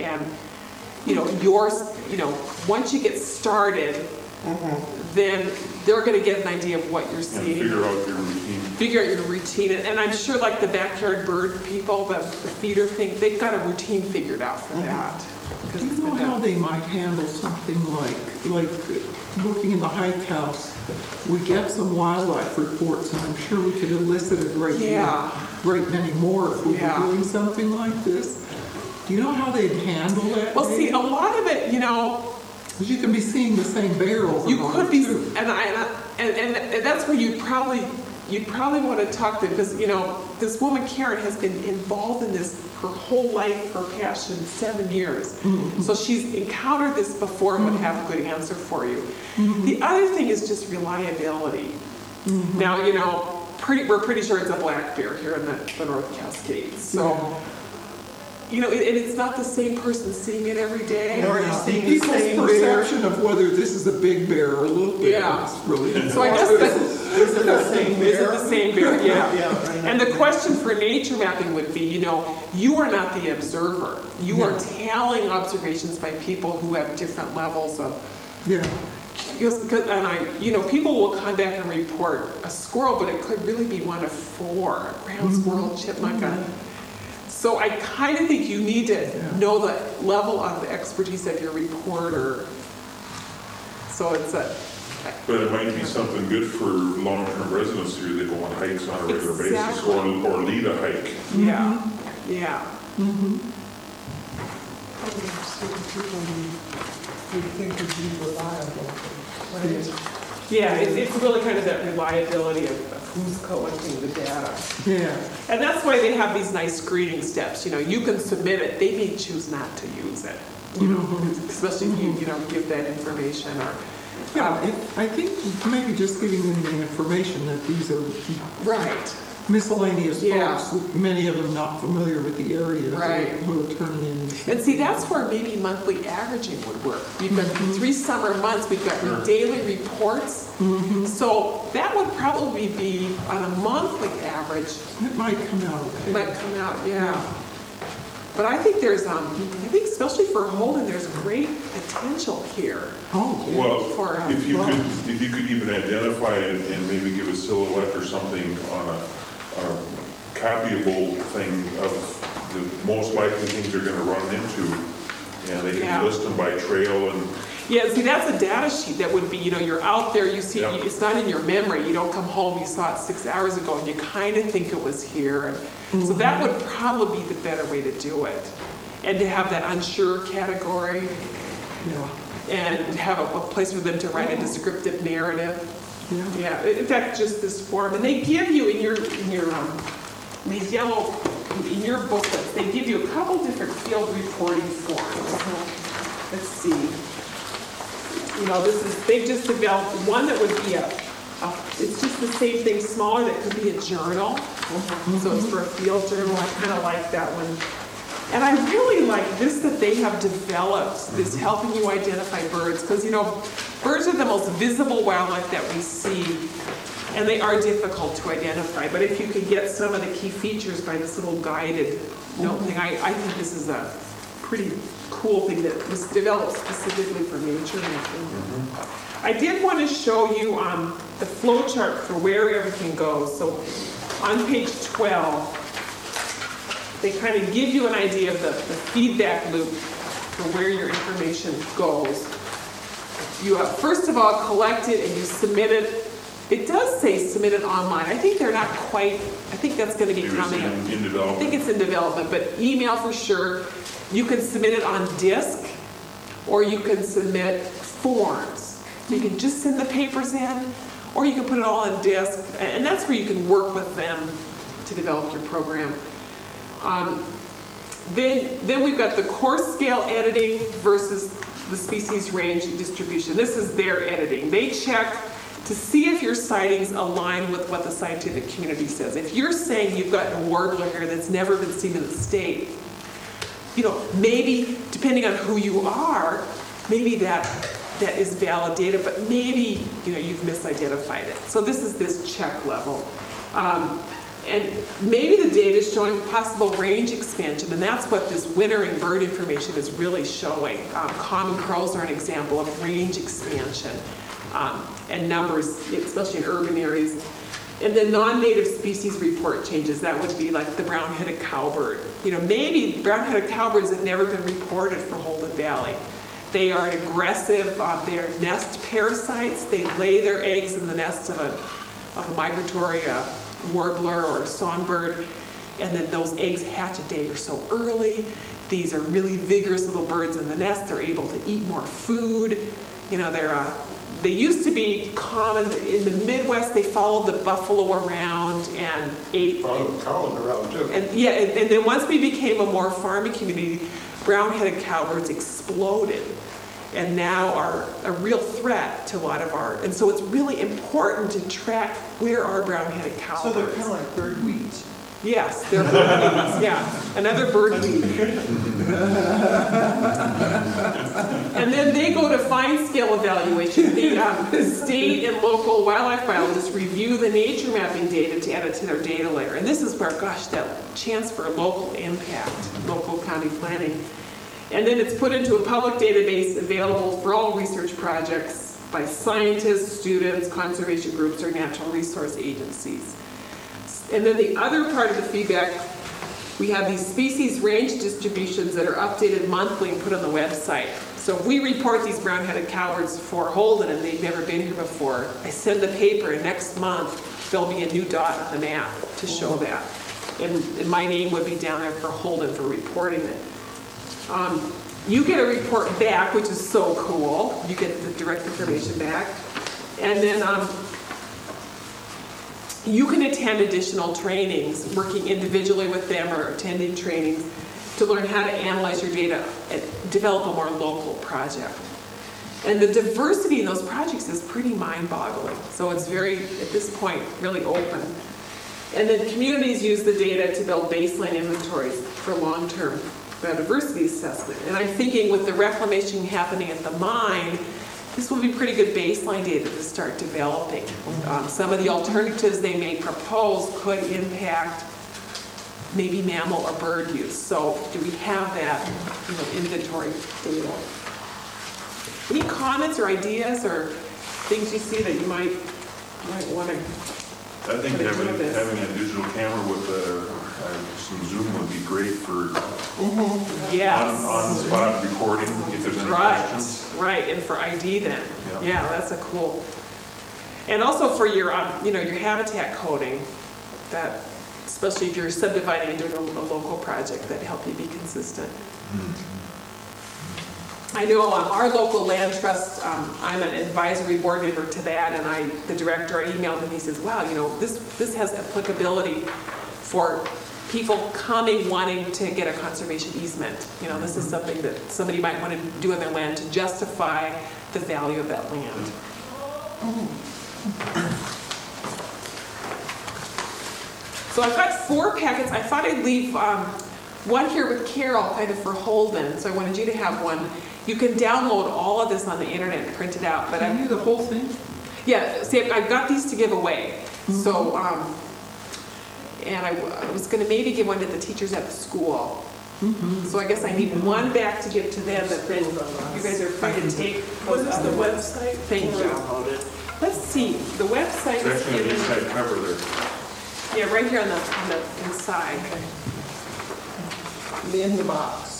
once you get started, then they're going to get an idea of what you're seeing. Figure out your routine. And I'm sure like the backyard bird people, the feeder thing, they've got a routine figured out for that. Do you know how they might handle something like working in the hike house? We get some wildlife reports, and I'm sure we could elicit a great many more if we were doing something like this. Do you know how they'd handle that? Well, see, a lot of it, because you can be seeing the same barrels. You could be, and that's where you'd probably want to talk to, because this woman Karen has been involved in this her whole life, her passion, 7 years. So she's encountered this before and would have a good answer for you. The other thing is just reliability. Now, we're pretty sure it's a black bear here in the North Cascades. So you know, and it's not the same person seeing it every day, or you're Yeah. seeing the People's same bear. perception of whether this is a big bear or a little bear Yeah. is really. So I guess that, Is it the same is it bear? the same bear? Yeah. Yeah, right. And the question for nature mapping would be, you know, you are not the observer. You are tallying observations by people who have different levels of, Yeah, you know, people will come back and report a squirrel, but it could really be one of 4, a ground squirrel, chipmunk. So I kind of think you need to know the level of expertise of your reporter. So it's a, But it might be something good for long-term residents here that go on hikes on a regular basis Exactly. or lead a hike. yeah, yeah. You think would be reliable, right? Yeah, it's really kind of that reliability of who's collecting the data. yeah. And that's why they have these nice screening steps, you know, you can submit it, they may choose not to use it, you know, especially if you know, give that information or. Yeah, I think maybe just giving them the information that these are Right, miscellaneous Yeah. folks, many of them not familiar with the area, Right. who are turning in. and see, that's where maybe monthly averaging would work. You've got 3 summer months, we've got your daily reports. So that would probably be on a monthly average, It might come out okay. might come out, yeah. But I think there's, I think especially for Holden, there's great potential here. Oh, yeah. Well, For, if you could even identify it and maybe give a silhouette or something on a copyable thing of the most likely things you're gonna run into, and they Yeah. can list them by trail and, Yeah, see, that's a data sheet that would be, you know, you're out there, you see, Yeah. it's not in your memory, you don't come home, you saw it 6 hours ago, and you kind of think it was here. And so that would probably be the better way to do it. And to have that unsure category, Yeah, and have a place for them to write a descriptive narrative. yeah. Yeah, in fact, just this form, and they give you in your these yellow, in your booklets, they give you a couple different field reporting forms. Let's see. You know, they've just developed one that would be it's just the same thing, smaller, that could be a journal. So it's for a field journal, I kind of like that one. And I really like this that they have developed, this helping you identify birds, because you know, birds are the most visible wildlife that we see, and they are difficult to identify. But if you could get some of the key features by this little guided note thing, I think this is a pretty cool thing that was developed specifically for nature mapping. I did want to show you the flow chart for where everything goes. So on page 12, they kind of give you an idea of the feedback loop for where your information goes. You first of all collect it and you submit it. It does say submit it online. I think they're not quite, I think that's going to be it was coming. in I think development. it's in development, but email for sure. You can submit it on disk, or you can submit forms. You can just send the papers in, or you can put it all on disk, and that's where you can work with them to develop your program. Then we've got the course scale editing versus the species range distribution. This is their editing. They check to see if your sightings align with what the scientific community says. If you're saying you've got a warbler here that's never been seen in the state, you know, maybe depending on who you are, maybe that is valid data, but maybe, you know, you've misidentified it. So this is this check level. And maybe the data is showing possible range expansion, and that's what this wintering bird information is really showing. Common crows are an example of range expansion and numbers, especially in urban areas. And then non-native species report changes, that would be like the brown-headed cowbird. You know, maybe brown-headed cowbirds have never been reported for Holden Valley. They are aggressive, they're nest parasites. They lay their eggs in the nests of a migratory warbler or songbird, and then those eggs hatch a day or so early. These are really vigorous little birds in the nest. They're able to eat more food. You know, they used to be common in the Midwest. They followed the buffalo around and ate. Followed cows around too. And yeah, and then once we became a more farming community, brown-headed cowbirds exploded and now are a real threat to a lot of and so it's really important to track where are brown-headed So cowbirds. they're kind of like bird weeds. Yes, they're bird bees, yeah, another bird bee. And then they go to fine scale evaluation. The state and local wildlife biologists review the nature mapping data to add it to their data layer. And this is where, gosh, that chance for local impact, local county planning. And then it's put into a public database available for all research projects by scientists, students, conservation groups, or natural resource agencies. And then the other part of the feedback, we have these species range distributions that are updated monthly and put on the website. So if we report these brown-headed cowards for Holden and they've never been here before, I send the paper and next month there'll be a new dot on the map to show that. And my name would be down there for Holden for reporting it. You get a report back, which is so cool. You get the direct information back. And then you can attend additional trainings, working individually with them or attending trainings to learn how to analyze your data and develop a more local project. And the diversity in those projects is pretty mind-boggling. So it's very, at this point, really open. And then communities use the data to build baseline inventories for long-term biodiversity assessment. And I'm thinking with the reclamation happening at the mine, this will be pretty good baseline data to start developing. Some of the alternatives they may propose could impact maybe mammal or bird use. So do we have that inventory data? Any comments or ideas or things you see that you might want to? I think having a digital camera with some zoom would be great for Yes. on-spot recording if there's any questions. Right, and for ID then. Yeah. Yeah, that's a cool. And also for your, your habitat coding, that, especially if you're subdividing into a local project, that help you be consistent. I know our local land trust, I'm an advisory board member to that, and the director, I emailed him, he says, wow, this has applicability for people coming wanting to get a conservation easement. This is something that somebody might want to do on their land to justify the value of that land. So I've got 4 packets. I thought I'd leave one here with Carol kind of for Holden, so I wanted you to have one. You can download all of this on the internet and print it out. But Can you do the whole thing? yeah, see, I've got these to give away. So, and I was going to maybe give one to the teachers at the school. So I guess I need one back to give to them, but then you guys are free to take. What is the website? Thank you. Let's see, the website It's actually on the is inside cover there. yeah, right here on the inside. In the box.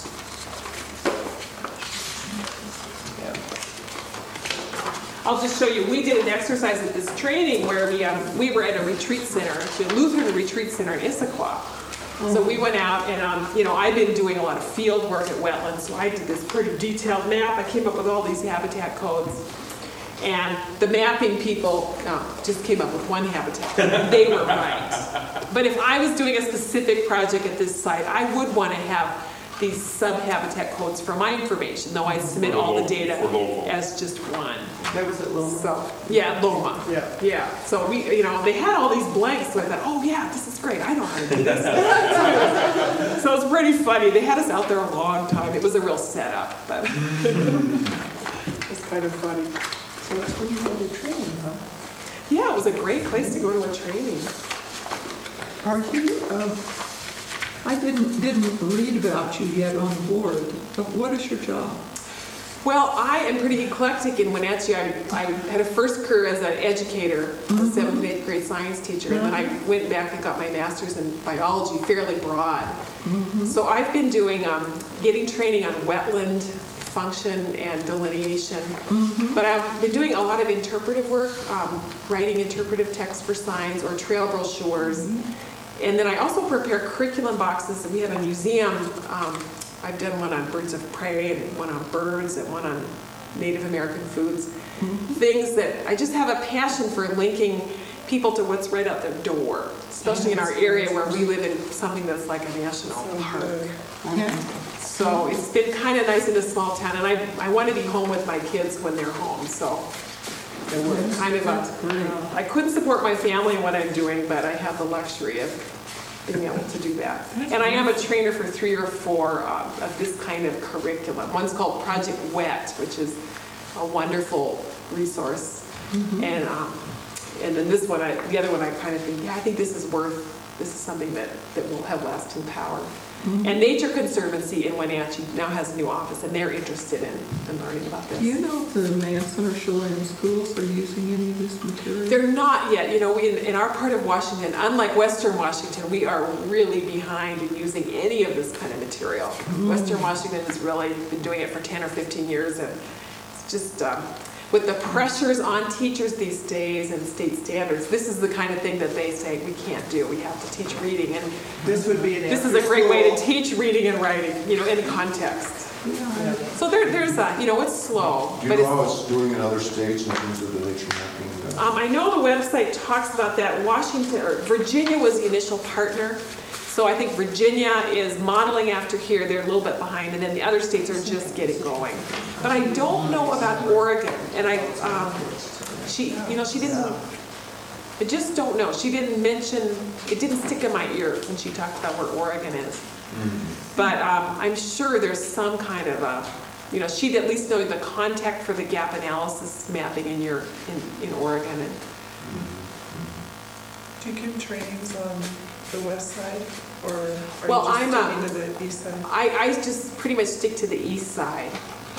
I'll just show you, we did an exercise at this training where we were at a retreat center, actually a Lutheran retreat center in Issaquah. So we went out and, I've been doing a lot of field work at wetlands, so I did this pretty detailed map. I came up with all these habitat codes. And the mapping people just came up with one habitat. They were right. But if I was doing a specific project at this site, I would want to have these sub-habitat codes for my information, though I submit all the data as just one. That was at Loma. So, yeah, Loma. Yeah. Yeah, so we, they had all these blanks, so I thought, oh yeah, this is great, I know how to do this. So it's pretty funny, they had us out there a long time, it was a real setup, but it's kind of funny. So that's where you go to training, huh? Yeah, it was a great place to go to a training. Are you, I didn't read about you yet on the board, but what is your job? Well, I am pretty eclectic in Wenatchee. I had a first career as an educator, a 7th and 8th grade science teacher, and then I went back and got my master's in biology, fairly broad. So I've been doing, getting training on wetland function and delineation, but I've been doing a lot of interpretive work, writing interpretive text for signs or trail brochures. And then I also prepare curriculum boxes. We have a museum. I've done one on birds of prey, and one on birds, and one on Native American foods. Things that I just have a passion for linking people to what's right out their door, especially in our area where we live in something that's like a national park. So it's been kind of nice in a small town, and I want to be home with my kids when they're home. So kind of I couldn't support my family in what I'm doing, but I have the luxury of being able to do that. And I am a trainer for 3 or 4 of this kind of curriculum. One's called Project WET, which is a wonderful resource. And then this one, the other one, I kind of think, yeah, I think this is something that will have lasting power. And Nature Conservancy in Wenatchee now has a new office, and they're interested in learning about this. Do you know if the Manson or Chelan schools are using any of this material? They're not yet. You know, in our part of Washington, unlike Western Washington, we are really behind in using any of this kind of material. Western Washington has really been doing it for 10 or 15 years, and it's just, with the pressures on teachers these days and state standards, this is the kind of thing that they say we can't do. We have to teach reading, and This would be an this is a great way to after-school. teach reading and writing, you know, in context. So there's a, you know, it's slow, Do you but know it's, how it's doing in other states in terms of the nature mapping? I know the website talks about that. Washington, or Virginia was the initial partner. So I think Virginia is modeling after here. They're a little bit behind, and then the other states are just getting going. But I don't know about Oregon, and she didn't, I just don't know. She didn't mention, it didn't stick in my ear when she talked about where Oregon is. But I'm sure there's some kind of a, you know, she'd at least know the contact for the gap analysis mapping in Oregon. And Do you give trainings on the west side, or are Well, you just sticking to the east side? I just pretty much stick to the east side.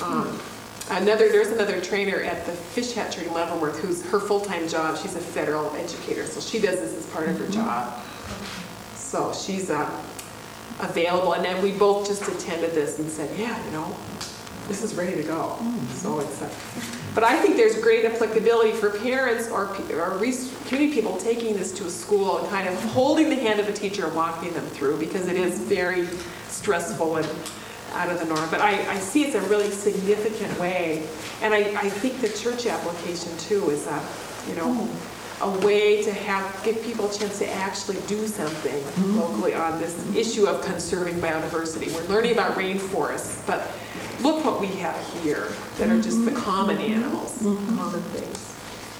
There's another trainer at the fish hatchery in Leavenworth who's her full-time job. She's a federal educator, so she does this as part of her job. So she's available, and then we both just attended this and said, yeah, you know, this is ready to go. So it's, but I think there's great applicability for parents or community people taking this to a school and kind of holding the hand of a teacher and walking them through, because it is very stressful and out of the norm. But I see it's a really significant way, and I think the church application too is you know, a way to give people a chance to actually do something locally on this issue of conserving biodiversity. We're learning about rainforests, but look what we have here that are just the common animals, common things.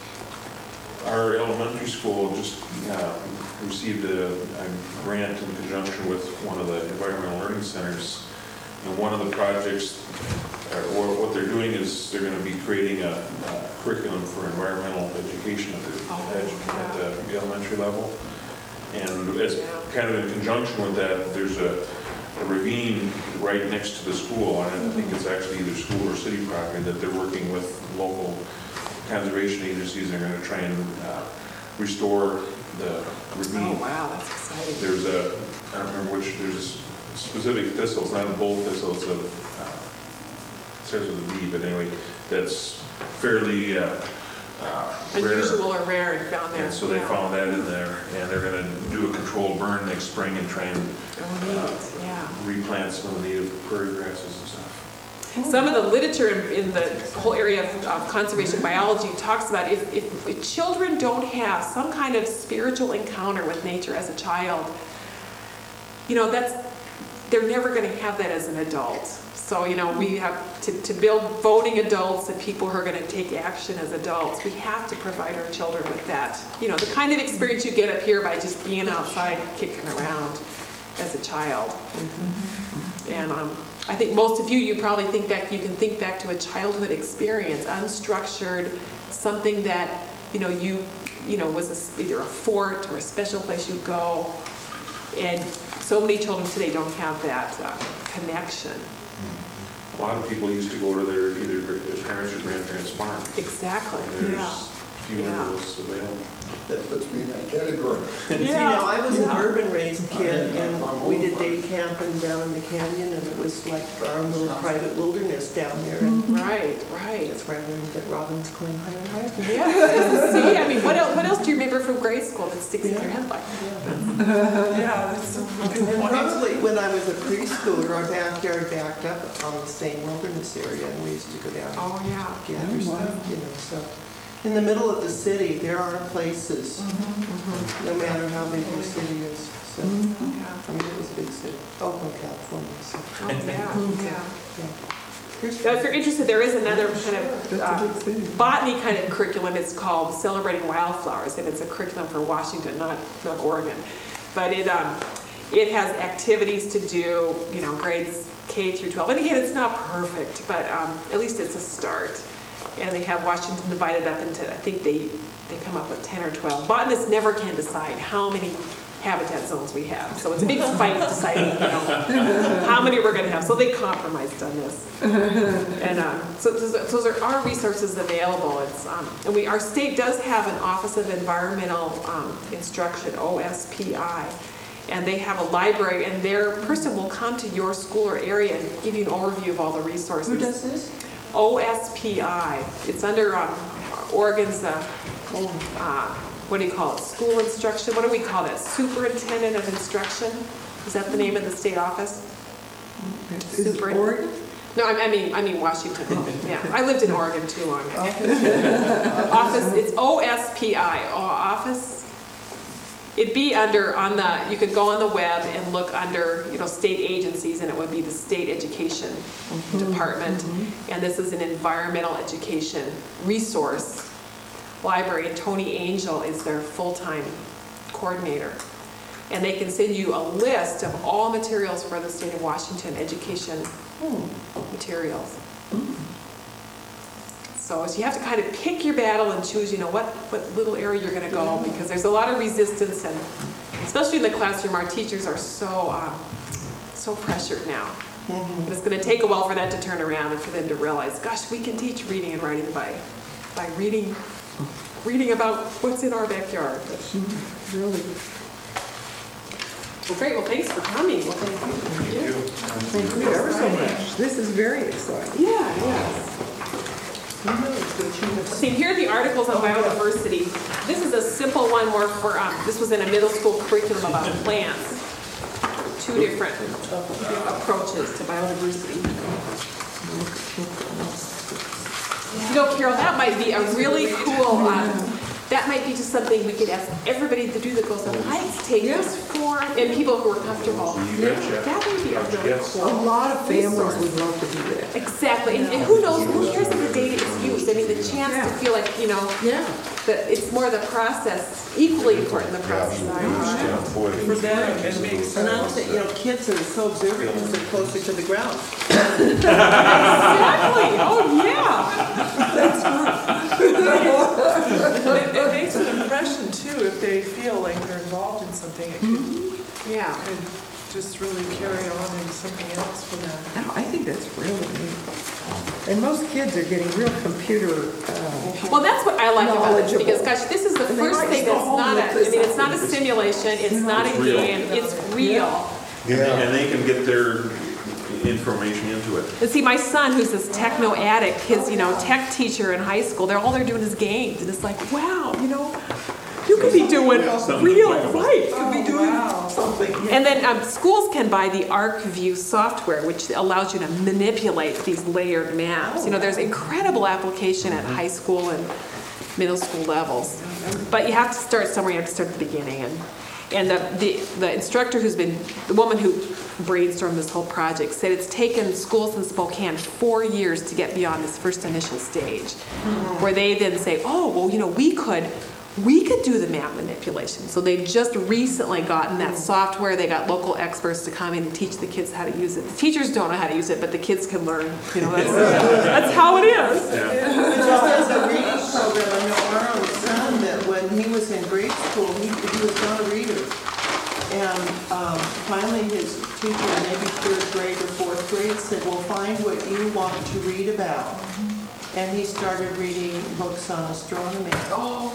Our elementary school just received a grant in conjunction with one of the environmental learning centers. And one of the projects, or what they're doing is they're going to be creating a curriculum for environmental education at the elementary level. And as kind of in conjunction with that, there's a ravine right next to the school, and I think it's actually either school or city property, that they're working with local conservation agencies. They're going to try and restore the ravine. Oh, wow, that's exciting. There's I don't remember which, there's specific thistles, not a bull thistle, it's it starts with a B, but anyway, that's fairly rare. Unusual or rare and found there. And so they found that in there, and they're going to do a controlled burn next spring and try and replant some of the native prairie grasses and stuff. Some of the literature in the whole area of conservation biology talks about if children don't have some kind of spiritual encounter with nature as a child, you know, they're never going to have that as an adult. So, you know, we have to build voting adults and people who are going to take action as adults. We have to provide our children with that. You know, the kind of experience you get up here by just being outside kicking around as a child. And I think most of you probably think back, you can think back to a childhood experience, unstructured, something that, you know, was either a fort or a special place you go. And so many children today don't have that connection. A lot of people used to go to either their parents or grandparents' farm. Exactly. There's few of those available. That puts me in that category. You know, I was an urban raised kid, and we did day camping down in the canyon, and it was like our little private wilderness down there. And Right. that's where I learned that robins climb higher and higher. Yeah. See, I mean, what else do you remember from grade school that sticks in your head like that? Yeah, that's a good And point. probably when I was a preschooler, our backyard backed up on the same wilderness area, and we used to go down Oh, yeah. and gather stuff, you know, so. In the middle of the city, there are places, no matter how big your city is, so. I mean, it was a big city, Oakland, California, so. Oh, yeah. Yeah. If you're interested, there is another kind of botany kind of curriculum. It's called Celebrating Wildflowers, and it's a curriculum for Washington, not Oregon. But It has activities to do, you know, grades K through 12. And again, it's not perfect, but at least it's a start. And they have Washington divided up into, I think they come up with 10 or 12. Botanists never can decide how many habitat zones we have. So it's a big fight deciding, you know, how many we're going to have. So they compromised on this. And so those are our resources available. It's and our state does have an Office of Environmental Instruction, OSPI, and they have a library, and their person will come to your school or area and give you an overview of all the resources. Who does this? OSPI. It's under Oregon's what do you call it? School instruction. What do we call that? Superintendent of Instruction. Is that the name of the state office? Is it Oregon? No, I mean Washington. Yeah, I lived in Oregon too long. Office. It's OSPI. Office. It'd be under you could go on the web and look under, you know, state agencies, and it would be the state education department. And this is an environmental education resource library, and Tony Angel is their full-time coordinator. And they can send you a list of all materials for the state of Washington education materials. So you have to kind of pick your battle and choose, you know, what little area you're going to go, because there's a lot of resistance, and especially in the classroom, our teachers are so pressured now. And it's going to take a while for that to turn around and for them to realize, gosh, we can teach reading and writing by reading about what's in our backyard. Really. Well, great. Well, thanks for coming. Well, thank you. Thank you ever so much. This is very exciting. Yeah, yes. See, here are the articles on biodiversity. This is a simple one more for, this was in a middle school curriculum about plants. 2 different approaches to biodiversity. You know, Carol, that might be a really cool, that might be just something we could ask everybody to do that goes on hikes, take this for, and people who are comfortable. That would be a really cool. A lot of families resource. would love to do that. Exactly, and who knows, who cares if the data is used? I mean, the chance to feel like, you know, that it's more the process, equally important, the process. For them, it makes sense. And I don't think, you know, kids are so observant because they're closer to the ground. Exactly, oh, yeah. That's right. It makes an impression too, if they feel like they're involved in something, it could just really carry on into something else for them. No, I think that's really neat. And most kids are getting real computer Well, that's what I like about it, knowledgeable. because gosh, this is the And they first might thing go that's home not with this it's not a simulation, it's not a game, it's real. And they can get their information into it. And see, my son, who's this techno addict, his, you know, tech teacher in high school, all they're doing is games, and it's like, wow, you know, you could be doing real life. Could be doing something. And then schools can buy the ArcView software, which allows you to manipulate these layered maps. You know, there's incredible application at high school and middle school levels. But you have to start somewhere, you have to start at the beginning. And the instructor the woman who brainstormed this whole project said it's taken schools in Spokane 4 years to get beyond this first initial stage, where they then say, oh, well, you know, we could do the map manipulation. So they've just recently gotten that software. They got local experts to come in and teach the kids how to use it. The teachers don't know how to use it, but the kids can learn. You know, that's how it is. There's a reading program. I know our own son, that when he was in grade school, he was not a reader. And finally his teacher, maybe 3rd grade or 4th grade, said, well, find what you want to read about. And he started reading books on astronomy. Oh,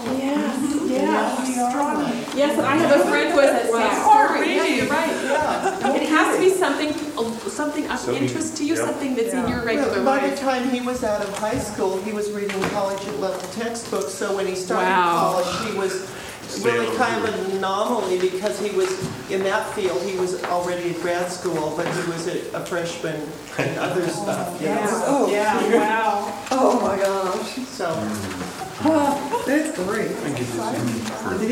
yes, Astronomy. Yes, and I have a friend who has that same story. Yeah, you're right. Yeah. It has to be something of interest to you, something that's in your regular By the life. time he was out of high school, he was reading college level textbooks. So when he started Wow. college, he was really kind of an anomaly, because he was in that field. He was already in grad school, but he was a freshman and other stuff. Oh. Yeah. Wow. Oh my gosh. So. That's great.